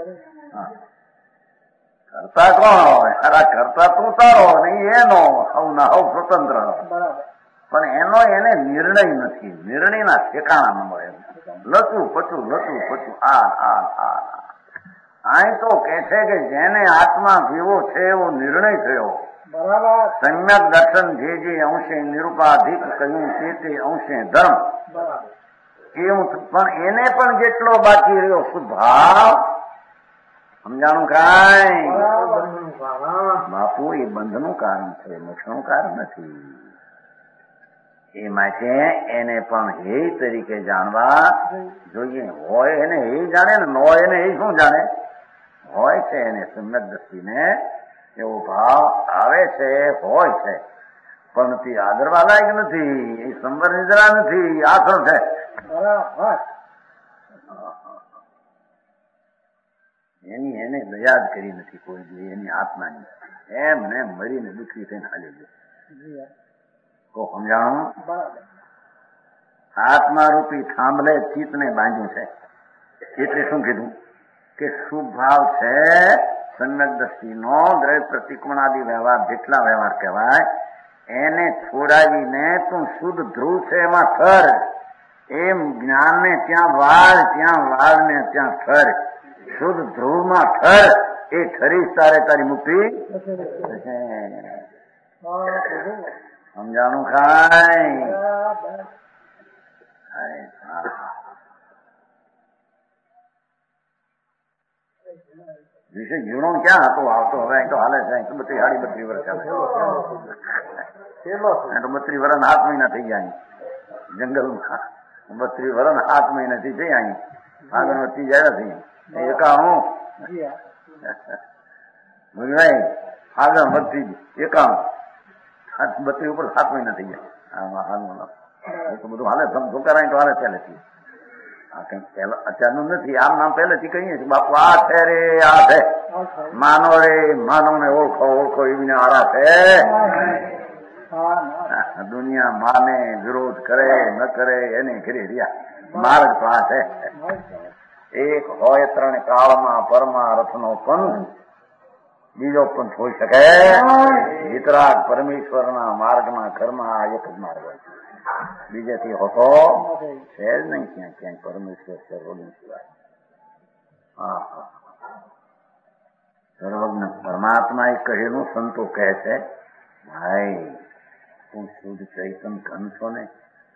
કરતા કોણ હોય? સારા કરતા તું તારો નહીં એનો હવ ના હવ સ્વતંત્ર. પણ એનો એને નિર્ણય નથી, નિર્ણયના ઠેકાણા ન મળે. લચું પચું લચું પચું આ આ આ અહીં તો કે છે કે જેને આત્મા પીવો છે એવો નિર્ણય થયો. બરાબર. સમ્યક દર્શન જે જે અંશે નિરુપાધિક કહ્યું તે તે અંશે ધર્મ. બરાબર. એવું પણ એને પણ જેટલો બાકી રહ્યો સુભાવ સમજાણું કાંઈ બાપુ એ બંધનું કારણ છે, મોક્ષનું કારણ નથી. એ માટે એને પણ હે તરીકે જાણવા જોઈએ. હોય એને એ જાણે ને ન હોય એને એ શું જાણે? હોય છે એને સમ્યક દ્રષ્ટિને એવો ભાવ આવે છે, હોય છે, પણ તે આદરવા લાયક નથી. એ સંબર નિદ્રા નથી, આસન છે. એની એને દયા જ કરી નથી કોઈ દી એની આત્માની. એમને મરીને દુઃખી થઈને હાલી ગયો. તો સમજાણું? આત્મારૂપી થાંભલે ચિત્તને બાંધ્યું છે. એટલે શું કીધું કે શુભ ભાવ છે સમ્યક દ્રષ્ટિનો દ્રવ્ય પ્રતિકોણાદિ વ્યવહાર જેટલા વ્યવહાર કહેવાય એને છોડાવીને તું શુદ્ધ ધ્રુવ છે એમાં થર. એમ જ્ઞાનને ત્યાં વાળ, ત્યાં વાળને ત્યાં થર. શુદ્ધ ધ્રુવમાં ઠર. એ ઠરીશ તારે તારી મુક્તિ સમજાણું ખાય. વિશે જીવણો ક્યાં હતો આવતો? હવે અહીં તો હાલે છે તો બત્રી સાડી બત્રી વર્ષ ચાલે તો બત્રી વર્ષ સાત મહિના થઈ ગયા. જંગલમાં બત્રી વર્ષ સાત મહિનાથી થઈ અહીં આગળ વધતી જાય નથી. એકાણું ભાઈ આગળ વધતી એકાણું બત્રી ઉપર સાત મહિના થઈ ગયા. એ તો બધું હાલે ધમધો કરાય તો હાલે પહેલેથી. આ કઈ પહેલા અત્યારનું નથી. આમ નામ પહેલેથી કહીએ છીએ બાપુ આ છે રે આ છે. માનો રે માનો ને ઓળખો ઓળખો એવી આરા છે. દુનિયા માને વિરોધ કરે ન કરે એને ઘરે રહ્યા. માર્ગ તો આ છે. એક હોય ત્રણ કાળમાં પરમાર્થનો પંથ, બીજો પંથ હોઈ શકે વિતરાગ પરમેશ્વરના માર્ગમાં ઘરમાં આ એક જ માર્ગ હોય છે. બીજેથી હોતો છે જ નહીં ક્યાંય ક્યાંય પરમેશ્વર સર્વની સિવાય. હા હા સર્વજ્ઞ પરમાત્મા એ કહેલું સંતો કહે છે ભાઈ તું શુદ્ધ ચૈતન ઘન છો ને,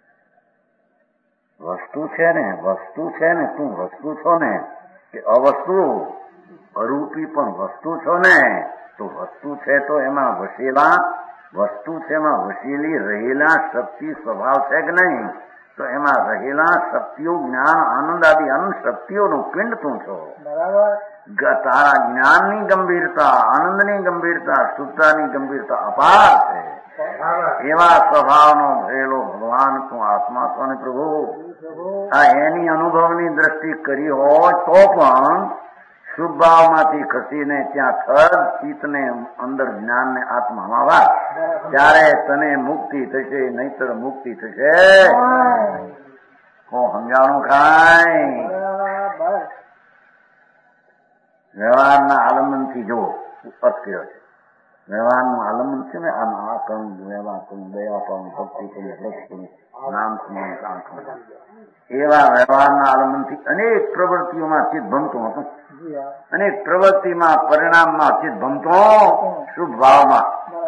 વસ્તુ છે ને વસ્તુ છે ને તું વસ્તુ છો ને કે અવસ્તુ અરૂપી પણ વસ્તુ છો ને. તો વસ્તુ છે તો એમાં વસેલા વસ્તુ છે એમાં વસેલી રહેલા શક્તિ સ્વભાવ છે કે નહીં? તો એમાં રહેલા શક્તિઓ જ્ઞાન આનંદ આદિ અનંત શક્તિઓનું પિંડ તું છો. તારા જ્ઞાનની ગંભીરતા, આનંદની ગંભીરતા, શુદ્ધતાની ગંભીરતા અપાર છે. એવા સ્વભાવનો ભરેલો ભગવાન તું આત્મા છો ને પ્રભુ. આ એની અનુભવની દ્રષ્ટિ કરી હોય તો પણ શુભ ભાવમાંથી ખસીને ત્યાં થર ચિત્તને અંદર જ્ઞાનને આત્મામાં વાર ત્યારે તને મુક્તિ થશે, નહીતર મુક્તિ થશે. કો સમજાણું ખાય. વ્યવહારના આલંબનથી જુઓ અર્થ કર્યો છે. વ્યવહારનું આલંબન છે ને આમ આ કરું વ્યવહાર કરું દયા કરું ભક્તિ કરું વ્રત કરું નામ સ્મરણ કામ કરું એવા વ્યવહારના આલંબનથી અનેક પ્રવૃત્તિઓમાં ચિત્ત ભમતું હતું. અનેક પ્રવૃત્તિમાં પરિણામમાં ચિત્ત ભમતો શુભ ભાવમાં.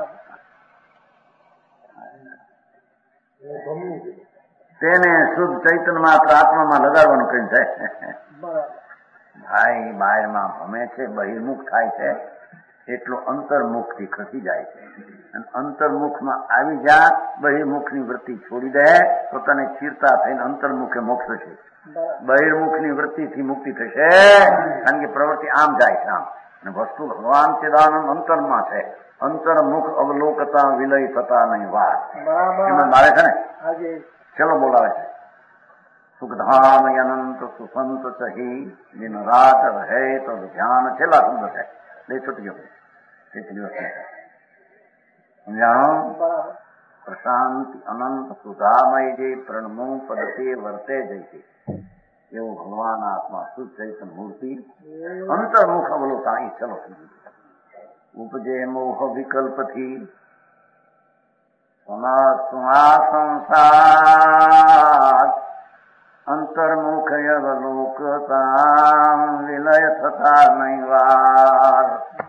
તેને શુદ્ધ ચૈતન્ય માત્ર આત્મામાં લગાડવાનું કઈ છે. ભાઈ બહારમાં ભમે છે, બહિર્મુખ થાય છે એટલો અંતર્મુખથી ખસી જાય છે. અને અંતર્મુખમાં આવી જા બહિર્મુખની વૃત્તિ છોડી દે તો તને ચીરતા થઈને અંતર્મુખે મોક્ષ થશે. બહિર્મુખની વૃત્તિથી મુક્તિ થશે કારણ કે પ્રવૃત્તિ આમ જાય છે આમ. અને વસ્તુ ભગવાન ચિદાનંદ અંતરમાં છે. અંતર્મુખ અવલોકતા વિલય થતા નહીં વાત એમાં મારે છે ને. ચલો બોલાવે છે સુખધામ અનંત સુસંત સહી દિન રાત રહે તો ધ્યાન છેલ્લા સુંદર છે. બે છૂટ્યો એક દિવસ સમજાણો. પ્રશાંતિ અનંત સુધામય જે પ્રણમો પદતે વર્તે જઈ એવું ભગવાન આત્મા શુદ્ધ ચૈતન મૂર્તિ અંતર્મુખ અવલોકતા. એ ચલો ઉપજે મોહ વિકલ્પથી સંસાર અંતર્મુખ અવલોકતા વિલય થતા નહીં વાર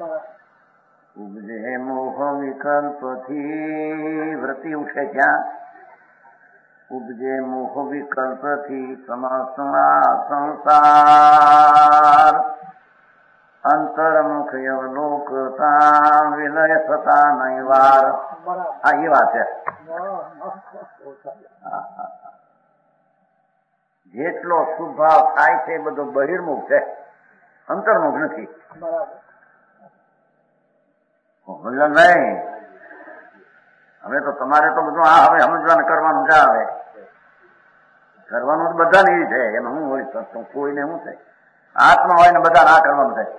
ઉપજે મોહ વિકલ્પથી વૃત્તિ ઉઠે ક્યાં ઉપજે મોહ વિકલ્પથી સમસ્તા સંસાર અંતર્મુખ અવલોકતા વિલય થતા નહીં વાર. હા એ વાત છે. જેટલો સ્વભાવ થાય છે એ બધો બહિર્મુખ છે, અંતર્મુખ નથી. નહીં હવે તો તમારે તો બધું આ હવે સમજવાનું કરવાનું જા આવે કરવાનું તો બધાને એ છે. એમાં હું હોય તો કોઈને શું છે આત્મા હોય ને બધા ના કરવાનું છે.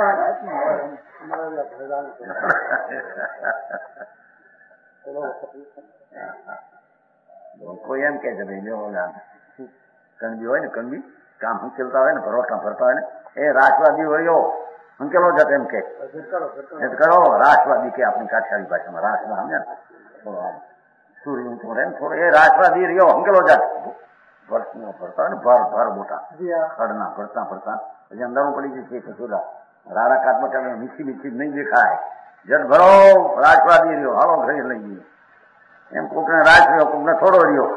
કોઈ એમ કે છે ભાઈ કણબી હોય ને કણબી કામ હંકેલતા હોય ને પરોઠા ફરતા હોય ને એ રાષ્ટ્રવાદી હોય હંકેલો જતો એમ કે કરો રાષ્ટ્રવાદી કે આપણી કાઠિયાવાડી ભાષામાં રાષ્ટ્ર સમજે ને થોડો આમ સૂર્ય ઊંચો રહે ને થોડો એ રાષ્ટ્રવાદી રહ્યો હંકેલો જાત ભરતી ફરતા હોય ને ભર ભર મોટા ખડના ફરતા ફરતા પછી અંધારું પડી જશે કે સુધા રાડા કાટમાં ચાલે મીઠી મીઠી નહીં દેખાય જટ ભરો રાષ્ટ્રવાદી રહ્યો હાલો ઘરે લઈ ગયો એમ કોકને રાજ રહ્યો કોકને થોડો રહ્યો.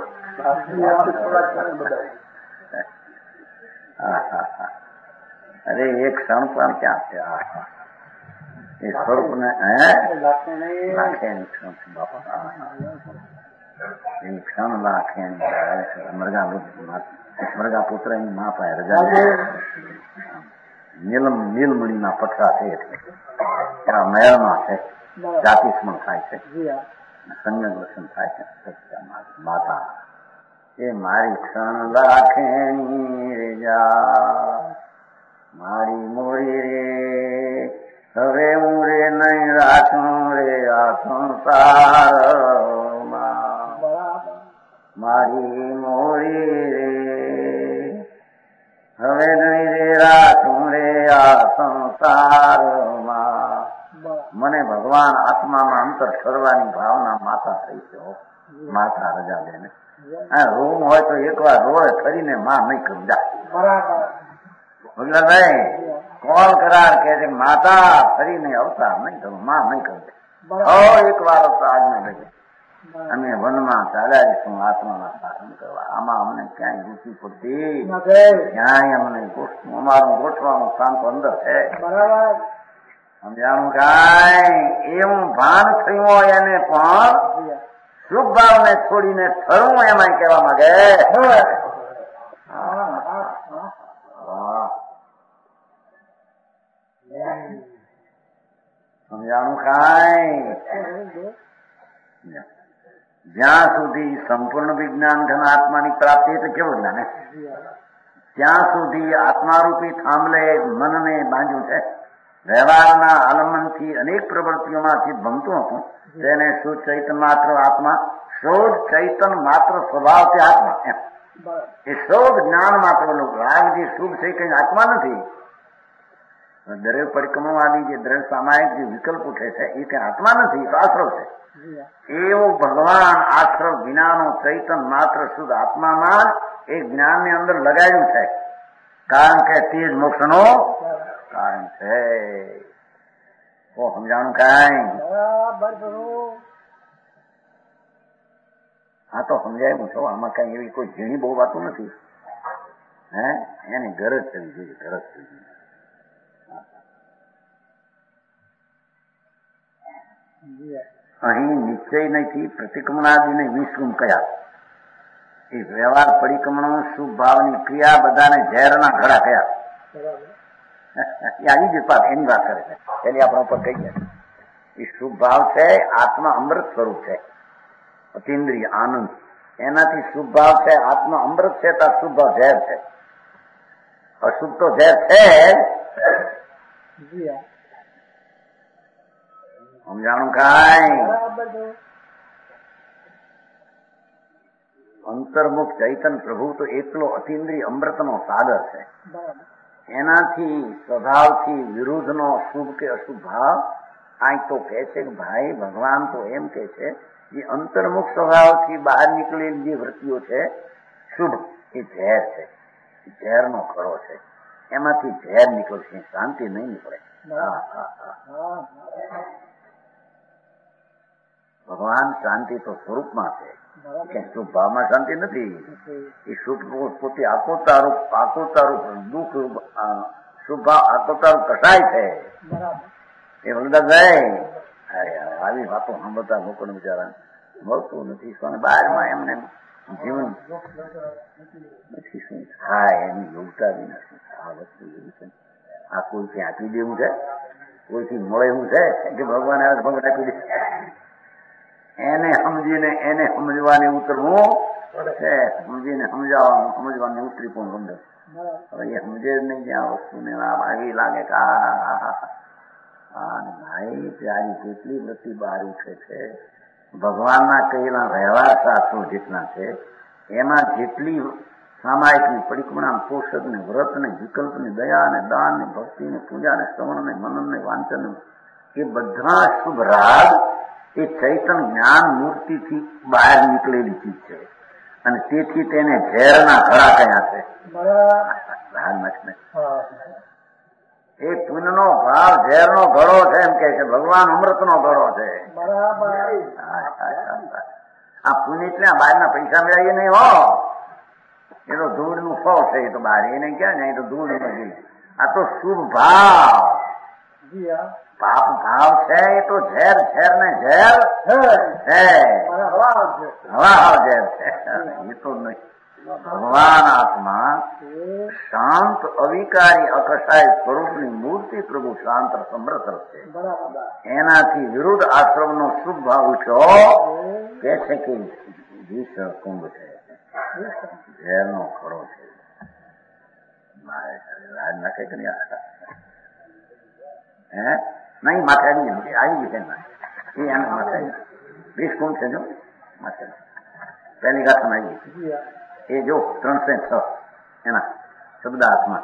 અરે એક ક્ષણ પણ ક્યાં છે એ સ્વરૂપ ને લાખે બાપા એ ક્ષણ લાખે મરગા મરગા પુત્ર એની મા પાસે રજા નીલમ નીલમણીના પથરા છે એટલે એના મહેલમાં છે જાતિ સ્મરણ થાય છે સંજ્ઞ દર્શન થાય છે માતા એ મારી ક્ષણ લાખેની રેજા મારી મોરી રે હવે હું રે નહીં રાખું રે આ સંસારમાં મારી મોરી રે હવે નહીં રે રાખું રે આ સંસારમાં. મને ભગવાન આત્મામાં અંતર છોડવાની ભાવના માતા થઈ છે. માતા રજા દે ને રૂમ હોય તો એક વાર રોડ ફરીને માં નહીં કરું જા ભાઈ કોલ કરાર કે છે માતા ફરીને અવતાર નહીં કરું માં નહીં કરું એક વાર અવતાર આજને લઈ અમે વનમાં ચાલ્યા જઈશું આત્માના સાધન કરવા. આમાં અમને ક્યાંય રૂચિ પડતી ક્યાંય અમને અમારું ગોઠવાનું સ્થાન તો અંદર છે. સમજાણું કાંઈ એવું ભાન થયું હોય એને પણ શુભ ભાવને છોડીને થરું એમાં કહેવા માંગે. સમજાણું કાંઈ જ્યાં સુધી સંપૂર્ણ વિજ્ઞાન ઘન આત્માની પ્રાપ્તિ તો કેવું જ્ઞાન ત્યાં સુધી આત્મારૂપી થાંભલે મનને બાંધ્યું છે. વ્યવહારના આલંબનથી અનેક પ્રવૃત્તિઓમાંથી બનતું હતું તેને શુદ્ધ ચૈતન માત્ર આત્મા શોધ ચૈતન માત્ર સ્વભાવથી આત્મા એમ એ શોધ જ્ઞાન માત્ર રાગ જે શુભ છે કઈ આત્મા નથી. દરેક પરિક્રમાવાદી જે દ્રઢ સામાયિક જે વિકલ્પ ઉઠે છે એ કઈ આત્મા નથી તો આશ્રવ છે. એવો ભગવાન આશ્રવ વિનાનો ચૈતન માત્ર શુદ્ધ આત્મામાં એ જ્ઞાનની અંદર લગાવ્યું છે કારણ કે તે જ મોક્ષનો કારણ છે. ઓ સમજાણું કાંઈ હા તો સમજાયું છો. આમાં કઈ એવી કોઈ ઝીણી બહુ વાતો નથી. હે એની ગરજ થવી જોઈએ ગરજ થવી જોઈએ. અહીં નિશ્ચય નથી પ્રતિક્રમણાદિને વિશ્વમ કયા એ વ્યવહાર પરિક્રમણો શુભ ભાવની ક્રિયા બધાને ઝેરના ઘડા કયા આવી જ વાત એની વાત કરે છે એની આપણા ઉપર કહી જાય. એ શુભ ભાવ છે આત્મા અમૃત સ્વરૂપ છે અતિન્દ્રિય આનંદ એનાથી શુભ ભાવ છે આત્મા અમૃત છે તો શુભ ભાવ ઝેર છે. અશુભ તો ઝેર છે. સમજાણું કાંઈ અંતર્મુખ ચૈતન પ્રભુ તો એકલો અતિન્દ્રિય અમૃતનો સાગર છે. એનાથી સ્વભાવથી વિરુદ્ધનો શુભ કે અશુભ ભાવ આ તો કહે છે કે ભાઈ ભગવાન તો એમ કે છે જે અંતર્મુખ સ્વભાવથી બહાર નીકળેલી જે વૃત્તિઓ છે શુભ એ ઝેર છે ઝેરનો ખરો છે. એમાંથી ઝેર નીકળશે, શાંતિ નહીં નીકળે. ભગવાન શાંતિ તો સ્વરૂપમાં છે, કે શુભ ભાવમાં શાંતિ નથી. એ શુભ પોતે આકોતારૂપ આકોતારૂપ દુઃખ શુભ ભાવ આકોતારૂપ કસાય છે. એ વલદાભાઈ અરે આવી વાતો સાંભળતા લોકોને બિચારા મળતું નથી. બહારમાં એમને જીવન નથી શું થાય એની યોગતા બી નથી. આ વસ્તુ એવી છે, આ કોઈથી આપી દેવું છે, કોઈથી મળે એવું છે કે ભગવાને ભગવાન આપી દે. એને સમજીને એને સમજવાની ઉતરવું છે, સમજીને સમજાવવાનું સમજવાની ઉતરી પણ ગમે. હવે એ સમજે જ નહીં જ્યાં વસ્તુને આવી લાગે કે આ ભાઈ પ્યારી કેટલી વૃત્તિ બહાર ઉઠે છે. ભગવાનના કહેલા વ્યવહાર શાસ્ત્રો જેટલા છે એમાં જેટલી સામાયિકની પરિક્રમણા, પોષક ને વ્રત ને વિકલ્પ ને દયા ને દાન ને ભક્તિ ને પૂજા ને શ્રવણ ને મનન ને વાંચન, એ બધા શુભ રાગ એ ચૈતન જ્ઞાન મૂર્તિથી બહાર નીકળેલી ચીજ છે. અને તેથી તેને ઝેરના ઘડા કયા છે. એ પુણ્યનો ભાવ ઝેરનો ઘડો છે એમ કે છે ભગવાન, અમૃતનો ઘડો છે. આ પુણ્ય એટલે આ બહારના પૈસા મેળવીએ નહીં હો, એ તો ધૂળનું ફળ છે. એ તો બહાર એને ક્યાં જાય, એ તો ધૂળ નથી. આ તો શુભ ભાવ, પાપ ભાવ છે. એ તો ઝેર ઝેર ને ઝેર છે, હવા ઝેર છે. એ તો નહીં. ભગવાન આત્મા શાંત અવિકારી અકસાય સ્વરૂપની મૂર્તિ પ્રભુ શાંત સમર્થ છે. એનાથી વિરુદ્ધ આશ્રમનો શુભ ભાવ ઉઠ્યો કે છે કે વિષ કુંભ છે, ઝેરનો ખડો છે. રાજ નાખે કે નહીં હે નહીં માથે આવી આવી ગઈ છે એ એના માથે વિષ કુંભ છે. જો માથે પહેલી ગાથામાં આવી ગઈ એ જો ત્રણસો છ એના શબ્દાર્થમાં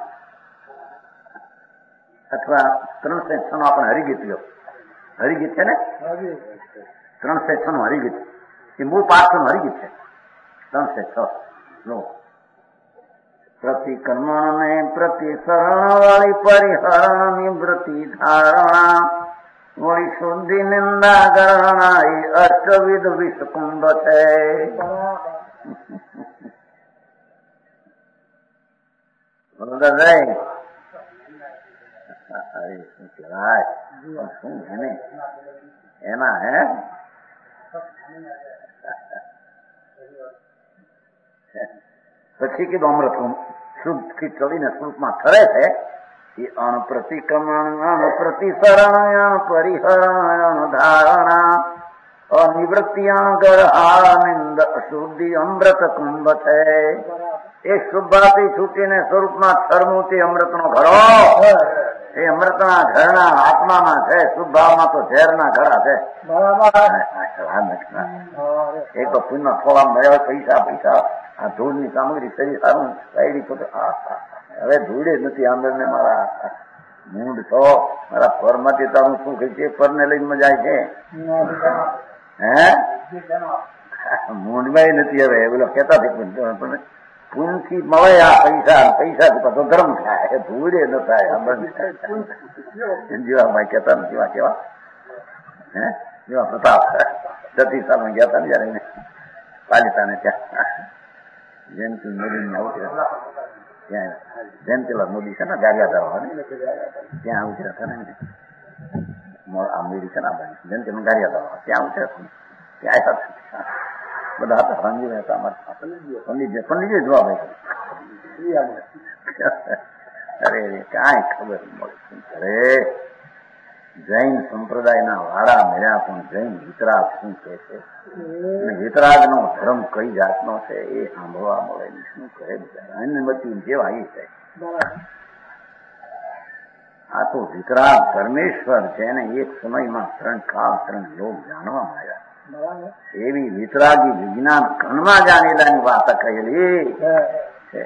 અથવા ત્રણસો છ નો આપણે હરિગીત લ્યો. હરિગીત છે ને ત્રણસો છ નું હરિગીત, એ મૂળ પાઠ નું હરિગીત છે. ત્રણસો છ લો પ્રતિકર્મણ ને પ્રતિસરણ વાળી પરિહરણ નિવૃત્તિ ધારણા વળી શુદ્ધિ નિંદા ગણના એ અષ્ટવિધ વિષકુંભ છે. શું કહેવાય શું એને એના હે પછી કીધું અમૃત શુદ્ધ થી ચડીને સ્વરૂપમાં ઠરે છે. એ અણપ્રતિક્રમણ અણપ્રતિસરણ અણ પરિહરણ અણ ધારણા અનિવૃત્તિ અણગરહાનિંદ શુદ્ધિ અમૃત કુંભ છે. એ શુદ્ધાથી છૂટીને સ્વરૂપમાં ઠરવું તે અમૃતનો ઘડો. એ અમૃતના ઝરણા આત્મામાં છે, શુદ્ધામાં તો ઝેરના ઘડા છે. એક તો પુણ્ય થોડા મળ્યા પૈસા પૈસા આ ધૂળની સામગ્રી શરીર સારું સાઈડી પોતે હવે ધૂળે નથી આંદર ને મારા મૂંડ તો મારા પર માંથી તારું શું કહે છે, પર ને લઈને મજા છે હે મૂંડમાં નથી. હવે પેલા કહેતા પણ પુણ્યથી મળે આ પૈસા, પૈસાથી પાછો ધર્મ થાય, ધૂળે ન થાય. જેવા કહેતા ને જેવા કેવા હે જેવા પ્રતાપ સતી સામે ગયા હતા ને જયારે પાલિતાને ત્યાં જયંતિ મોદી આવું છે ત્યાં જયંતિલાલ મોદી છે ને ગારિયા ધરવા ત્યાં આવું છે અમેરિકન આ જયંતિ ગારિયા ધરવા ત્યાં આવું છે ત્યાં આવ્યા બધા હતા રંગી હતા અમારા પંડિતજી પંડિતજી જવાબ અરે કાંઈ ખબર મળે. અરે જૈન સંપ્રદાયના વાળા મળ્યા પણ જૈન વિતરાગ શું કહે છે અને વિતરાગ નો ધર્મ કઈ જાતનો છે એ સાંભળવા મળે ને શું કહે અન્નમતી જેવા એ છે. આ તો વિતરાગ પરમેશ્વર છે ને એક સમયમાં ત્રણ કાળ ત્રણ લોક જાણવા મળ્યા. એવી વિતરાગી વિજ્ઞાન કણમાં જાણેલાની વાત કહેલી છે.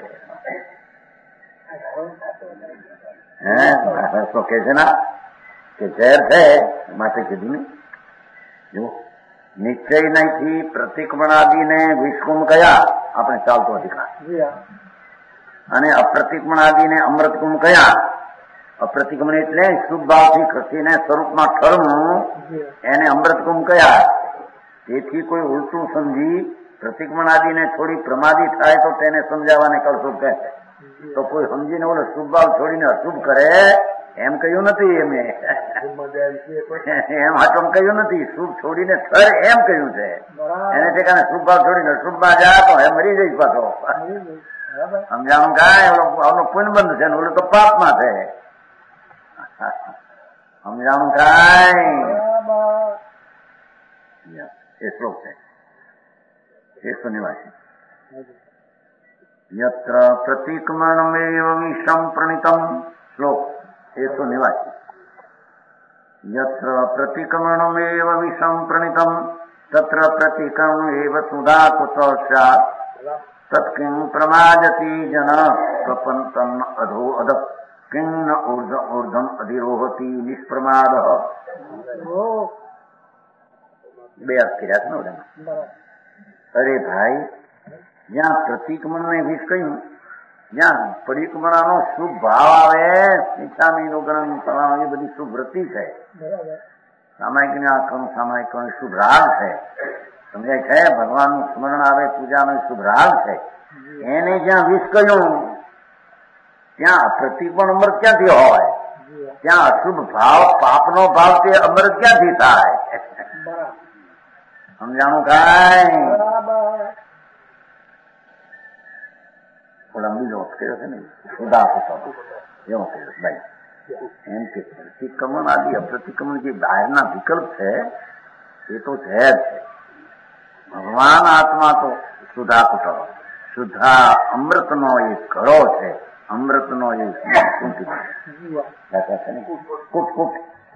હે શું કે છે ના કે ઝેર છે માટે કીધું ને જો નિશ્ચય નહીં પ્રતિક્રમણાદીને વિષ્કુમ કયા આપણે ચાલતો અધિકાર અને અપ્રતિક્રમણ આદિને અમૃતકુંભ કયા? અપ્રતિક્રમણ એટલે શુભ ભાવથી ખસીને સ્વરૂપમાં ઠરવું, એને અમૃતકુંભ કયા? તેથી કોઈ ઉલટું સમજી પ્રતિક્રમણ આદિને થોડી પ્રમાદી થાય તો તેને સમજાવવાને કળશુભ કહે છે. તો કોઈ સમજીને ઓલો શુભ ભાવ છોડીને અશુભ કરે એમ કહ્યું નથી. એમે એમ હાટમ કહ્યું નથી. શુભ છોડીને ઠર એમ કહ્યું છે. એને ઠેકાને શુભ ભાવ છોડીને અશુભમાં જા તો એ મરી જઈશ પાછો. સમજાણું કાંઈ ઓલો પુણ્યબંધ છે ને ઓલું તો પાપમાં છે. સમજાણું કાંઈ એ શ્લોક છે એકસો નેવાસી. યત્ર પ્રતિક્રમણમેવ વિષમ પ્રણીતમ. શ્લોક એકસો નેવાસી. યત્ર પ્રતિક્રમણમેવ વિષમ પ્રણીતમ તત્ર પ્રતિક્રમણ એવ સુધા કુતો સ્યાત તત્કિં પ્રમાદતી જન પ્રપંતન અધો અધ કિં ન ઊર્ધ ઊર્ધમ અધિરોહતી નિષ્પ્રમાદ. બે અર્થ કર્યા છે ને. અરે ભાઈ, જ્યાં પ્રતિક્રમણ ને વિષ કહ્યું, જ્યાં પરિક્રમણાનો શુભ ભાવ આવે, ઈચ્છામીનું ગણન કરવાનું એ બધી શુભ વૃત્તિ છે. સામાયિક ને આ કરું સામાયિક શુભ રાગ છે. સમજાય છે? ભગવાનનું સ્મરણ આવે, પૂજાનો શુભ રાગ છે. એને જ્યાં વિષ કહ્યું ત્યાં પ્રતિક્રમણ અમૃત ક્યાંથી હોય? ત્યાં અશુભ ભાવ પાપનો ભાવ તે અમૃત ક્યાંથી થાય? સમજાણું કાંઈ? ઓલા બીજો કર્યો છે ને સુધા એવો કર્યો ભાઈ. એમ કે પ્રતિક્રમણ આદિ અપ્રતિક્રમણ જે બહારના વિકલ્પ છે એ તો છે જ છે. ભગવાન આત્મા તો સુધા કુટો, સુધા અમૃતનો એ ઘડો છે. અમૃતનો એ કુટ કુટ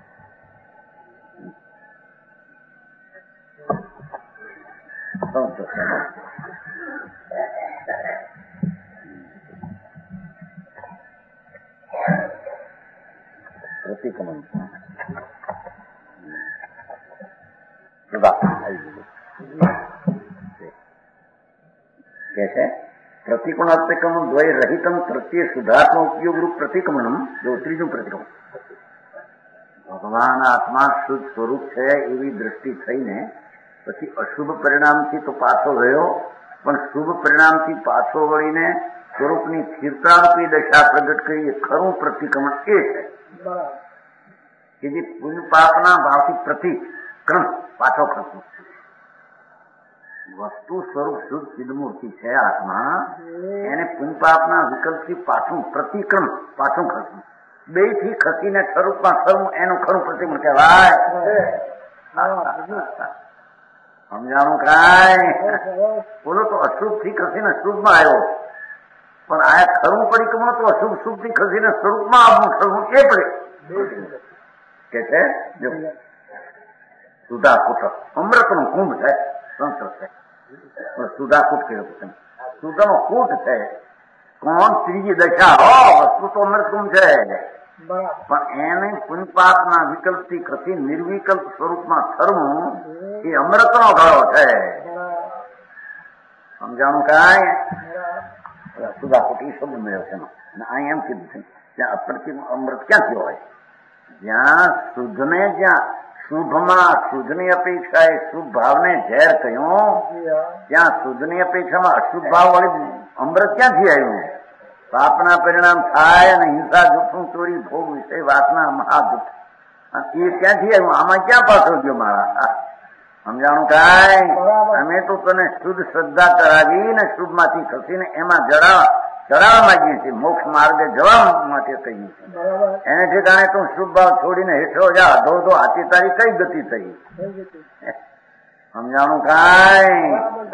પ્રતિક્રમણ કે છે પ્રતિક્રમણ અપ્રતિક્રમણ દ્વય રહિતમ પ્રત્યે સુધાત્મ ઉપયોગ રૂપ પ્રતિક્રમણ. જો ત્રીજું પ્રતિક્રમણ ભગવાન આત્મા શુદ્ધ સ્વરૂપ છે એવી દ્રષ્ટિ થઈને પછી અશુભ પરિણામથી તો પાછો ગયો, પણ શુભ પરિણામથી પાછો વળીને સ્વરૂપની સ્થિરતારૂપી દશા પ્રગટ કરી એ ખરું પ્રતિક્રમણ એ છે કે જે પુણ્ય પાપના ભાવથી પ્રતિક્રમ પાછો ખસવું. વસ્તુ સ્વરૂપ શુદ્ધ સિદ્ધમૂર્તિ છે આત્મા, એને પુણ્ય પાપના વિકલ્પથી પાછું પ્રતિક્રમ પાછું ખસવું. બે થી ખસીને સ્વરૂપમાં ખરવું એનું ખરું પ્રતિક્રમણ કહેવાય. સમજાણું કાંઈ? બોલો તો અશુભ થી ખસીને શુભમાં આવ્યો, પણ આ ખરું પરિક્રમણ તો અશુભ શુભ થી ખસીને સ્વરૂપમાં આવવું ખરવું એ પડે કે છે. જો સુધા કુટ અમૃતનો કુંભ છે, સંસ્કૃત છે. સુધા કુટ કર્યો છે. સુધાનો કૂટ છે. કોણ? ત્રીજી દશા હો. વસ્તુ તો અમૃત કુંભ છે, પણ એને પુણ્યપાપના વિકલ્પથી ખસી નિર્વિકલ્પ સ્વરૂપમાં થરવું એ અમૃતનો ઘડો છે. સમજાણું કાંઈ? સુધા કુટ એ શબ્દ મળ્યો છે. અહીં એમ કીધું છે ત્યાં અપ્રતિમ અમૃત ક્યાંથી હોય? જ્યાં શુદ્ધને, જ્યાં શુભમાં શુદ્ધની અપેક્ષાએ શુભ ભાવને ઝેર કહ્યું, ત્યાં શુદ્ધની અપેક્ષામાં અશુભ ભાવ વળી અમૃત ક્યાંથી આવ્યું? પાપના પરિણામ થાય અને હિંસા, જૂઠું, ચોરી, ભોગ, વિષય, વાસના, મહાદુઃખ એ ક્યાંથી આવ્યું? આમાં ક્યાં પાછો ગયો મારા? સમજાણું કાંઈ? અમે તો તને શુદ્ધ શ્રદ્ધા કરાવી ને શુભમાંથી ખસીને એમાં જડાવા ચડાવવા માંગીએ છીએ, મોક્ષ માર્ગે જવા માટે કહીએ છીએ. એને ઠેકાણે તું શુભ ભાવ છોડીને હેઠો જા, અધો અધો હાથી તારી કઈ ગતિ થઈ? સમજાણું કાંઈ?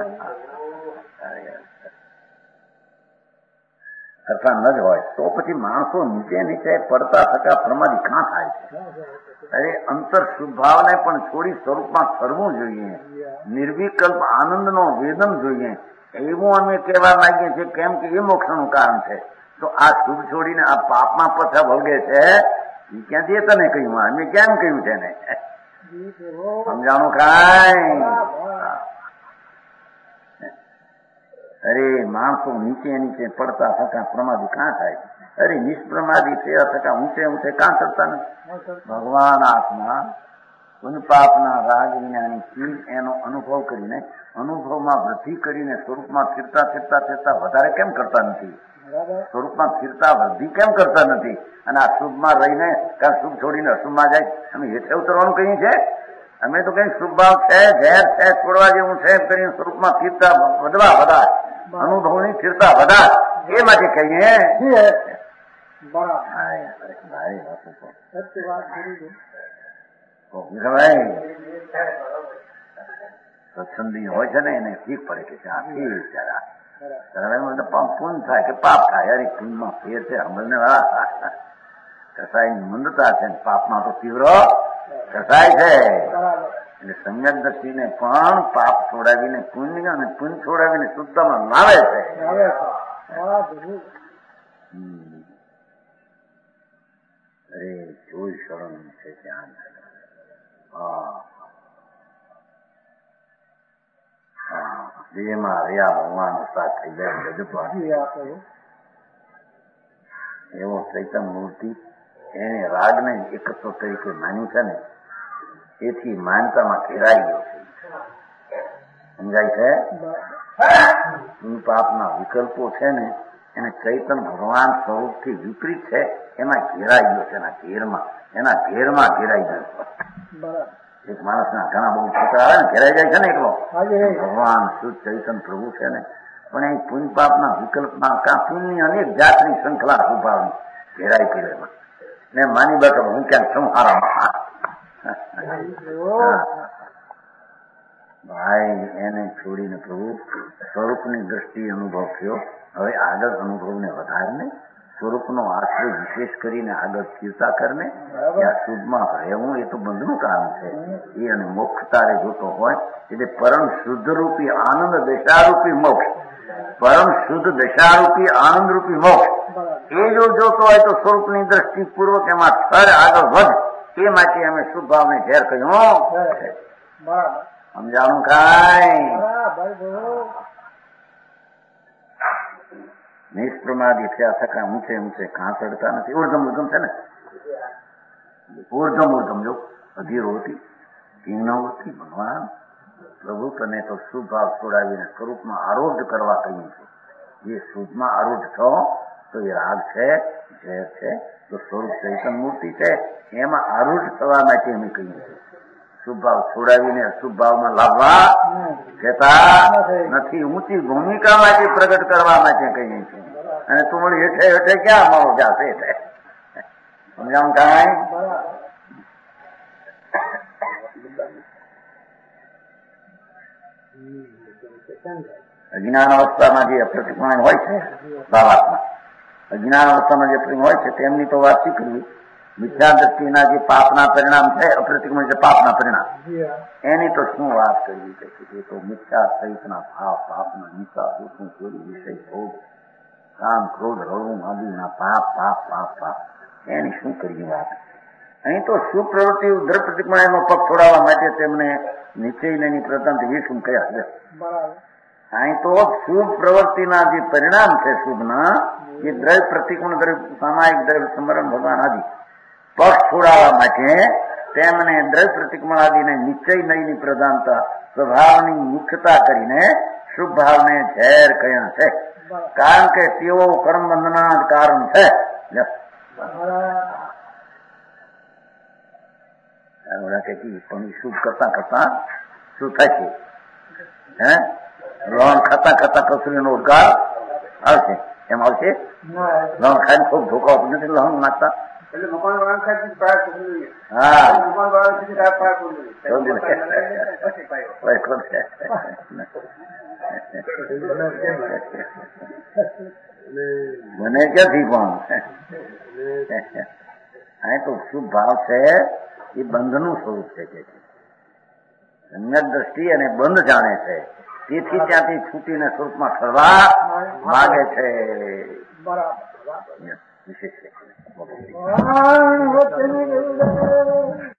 કરતા ન જ હોય તો પછી માણસો નીચે નીચે પડતા થતા પ્રમાદી કાં થાય છે? અરે અંતર શુભ ભાવને પણ છોડી સ્વરૂપમાં ફરવું જોઈએ. નિર્વિકલ્પ આનંદનો વેદન જોઈએ. એવું અમે કહેવા માંગીએ છીએ, કેમ કે એ મોક્ષનું કારણ છે. તો આ શુભ છોડીને આ પાપમાં પાછા વળગે છે એ ક્યાંથી તને કહ્યું? અમે કેમ કહ્યું છે ને? સમજાણું કાંઈ? અરે માણસો નીચે નીચે પડતા થતા પ્રમાદી કાં થાય? અરે નિષ્પ્રમાદી થયા થતા ઊંચે ઊંચે કાં ચડતા નથી? ભગવાન આત્મા પુનપાપના રાગ વિનાની ચીજ એનો અનુભવ કરીને અનુભવમાં વૃદ્ધિ કરીને સ્વરૂપમાં ફિરતા ફિરતા ફિરતા વધારે કેમ કરતા નથી? સ્વરૂપમાં ફિરતા વૃદ્ધિ કેમ કરતા નથી? અને આ શુભમાં રહીને કાં શુભ છોડીને અશુભમાં જાય? અમે હેઠે ઉતરવાનું કહીએ છે? અમે તો કઈ શુભ ભાવ છે, ઝેર છે, છોડવા જેવું છે એમ કરીને સ્વરૂપમાં ફિરતા વધવા વધાર અનુભવની ફિરતા વધાર એ માટે કહીએ. સત્સંગી હોય છે ને એને ઠીક પડે કે આ ઠીક બિચારા પુન થાય કે પાપ થાય. અરે પુનમાં ફેર છે અમલને કસાઈ મંદતા છે, પાપમાં તો તીવ્ર કસાય છે. એટલે સમ્યક દ્રષ્ટિને પણ પાપ છોડાવીને પુણ્ય અને પુણ્ય છોડાવીને શુદ્ધમાં લાવે છે. અરે જોઈ શરણ છે ધ્યાન. હા દેહમાં રહ્યા ભગવાન સાથ થઈ જાય બધું. એવો ચૈતન્ય મૂર્તિ એને રાગને એકત્વ તરીકે માન્યું છે ને એથી માનતામાં ઘેરાઈ ગયો છે. સમજાય છે? પાપના વિકલ્પો છે ને એને ચૈતન્ય ભગવાન સ્વરૂપથી વિપરીત છે એમાં ઘેરાઈ ગયો છે. એના ઘેરમાં એના ઘેરમાં ઘેરાઈ ગયો. એક માણસના ઘણા બહુ છોકરા આવે ને ઘેરાઈ જાય છે ને એટલો ભગવાન શુદ્ધ ચૈતન્ય પ્રભુ છે ને પણ એ પુણ્ય પાપના વિકલ્પમાં કા પુણ્ય અનેક જાતની શૃંખલા સ્વભાવની ઘેરાઈ પીડેમાં ને માની બેઠો હું ક્યાંક સંહારામાં. ભાઈ એને છોડીને પ્રભુ સ્વરૂપની દ્રષ્ટિ અનુભવ થયો. હવે આગળ અનુભવને વધારીને સ્વરૂપનો આશ્રય વિશેષ કરીને આગળ સ્થિરતા કરીને ત્યાં શુદ્ધમાં રહેવું એ તો બંધનું કામ છે. એ અને મોક્ષ તારે જોતો હોય એટલે પરમ શુદ્ધ રૂપી આનંદ દશારૂપી મોક્ષ, પરમ શુદ્ધ દશારૂપી આનંદ રૂપી મોક્ષ એ જો જોતો હોય તો સ્વરૂપની દ્રષ્ટિ પૂર્વક એમાં સ્થળ આગળ વધ. એ માટે અમે શુદ્ધ ભાવને ઝેર કહ્યું. સમજાણું કાંઈ? નિષ્પ્રમાદી થયા થકા ઊંચે ઊંચે કાં ચડતા નથી. ઉર્ધમ ઉર્ધમ છે ને ઉર્ધમ ઉર્ધમ જો અધીર હોતી કિંગ હોતી ભગવાન પ્રભુ તને તો શુભ ભાવ છોડાવીને સ્વરૂપમાં આરોઢ કરવા કહ્યું છે. જે શુભમાં આરોઢ છો તો એ રાગ છે, ઝેર છે, તો સ્વરૂપ ચૈતન્ય મૂર્તિ છે એમાં આરૂઢ થવા માટે અમે કહીએ છીએ. શુભ ભાવ છોડાવીને અશુભ ભાવમાં લાવવા જતા નથી. ઊંચી ભૂમિકા માટે પ્રગટ કરવા માટે કહીએ છીએ. અને તું વળી હેઠે હેઠે ક્યાં મારો જાશે હેઠે? સમજામ કાંઈ? અજ્ઞાન અવસ્થામાં જે અપ્રતિક્રમણ હોય છે ભાવાત્મા, અજ્ઞાન અવસ્થામાં જે પ્રેમ હોય છે તેમની તો વાત શી કરવી. મિથ્યા દ્રષ્ટિના જે પાપના પરિણામ છે અપ્રતિક્રમણ જે પાપના પરિણામ એની તો શું વાત કરવી છે? એ તો મિથ્યા સહિતના ભાવ પાપના હિંસા દુઃખનું ચોરી વિષય ભોગ કામ ક્રોધ રડવું આદિના પાપ પાપ પાપ પાપ એની શું કરવી વાત? અહીં તો શું પ્રવૃત્તિ ઉદ્ધર પ્રતિક્રમણ એનો પગ છોડાવવા માટે તેમને નિશ્ચયની પ્રધાનથી વિષુમ કયા છે. અહીં તો શુભ પ્રવૃત્તિના જે પરિણામ છે શુભના એ દ્રવ્ય પ્રતિક્રમણ દ્રવ્ય સામાયિક દ્રવ્ય સ્મરણ ભગવાન આદિ પગ છોડાવવા માટે તેમને દ્રવ્ય પ્રતિક્રમણ આદિને નિશ્ચય નયની પ્રધાનતા સ્વભાવની મુખ્યતા કરીને શુભ ભાવને ઝેર કહ્યા છે. કારણ કે તેઓ કર્મ બંધના જ કારણ છે. પણ શુભ કરતા કરતા શું થાય છે? હે લોન ખાતા ખાતા કસુરીનો ઉદ્ગાર આવશે. એમ આવશે? લોન ખાઈને ખૂબ ધોકા નથી લોન નાખતા. હા મને ક્યાંથી પણ અહીં તો શુભ ભાવ છે એ બંધનું સ્વરૂપ છે કે સમ્યક દ્રષ્ટિ અને બંધ જાણે છે. તેથી ત્યાંથી છૂટીને સ્વરૂપમાં ફરવા માગે છે. વિશેષ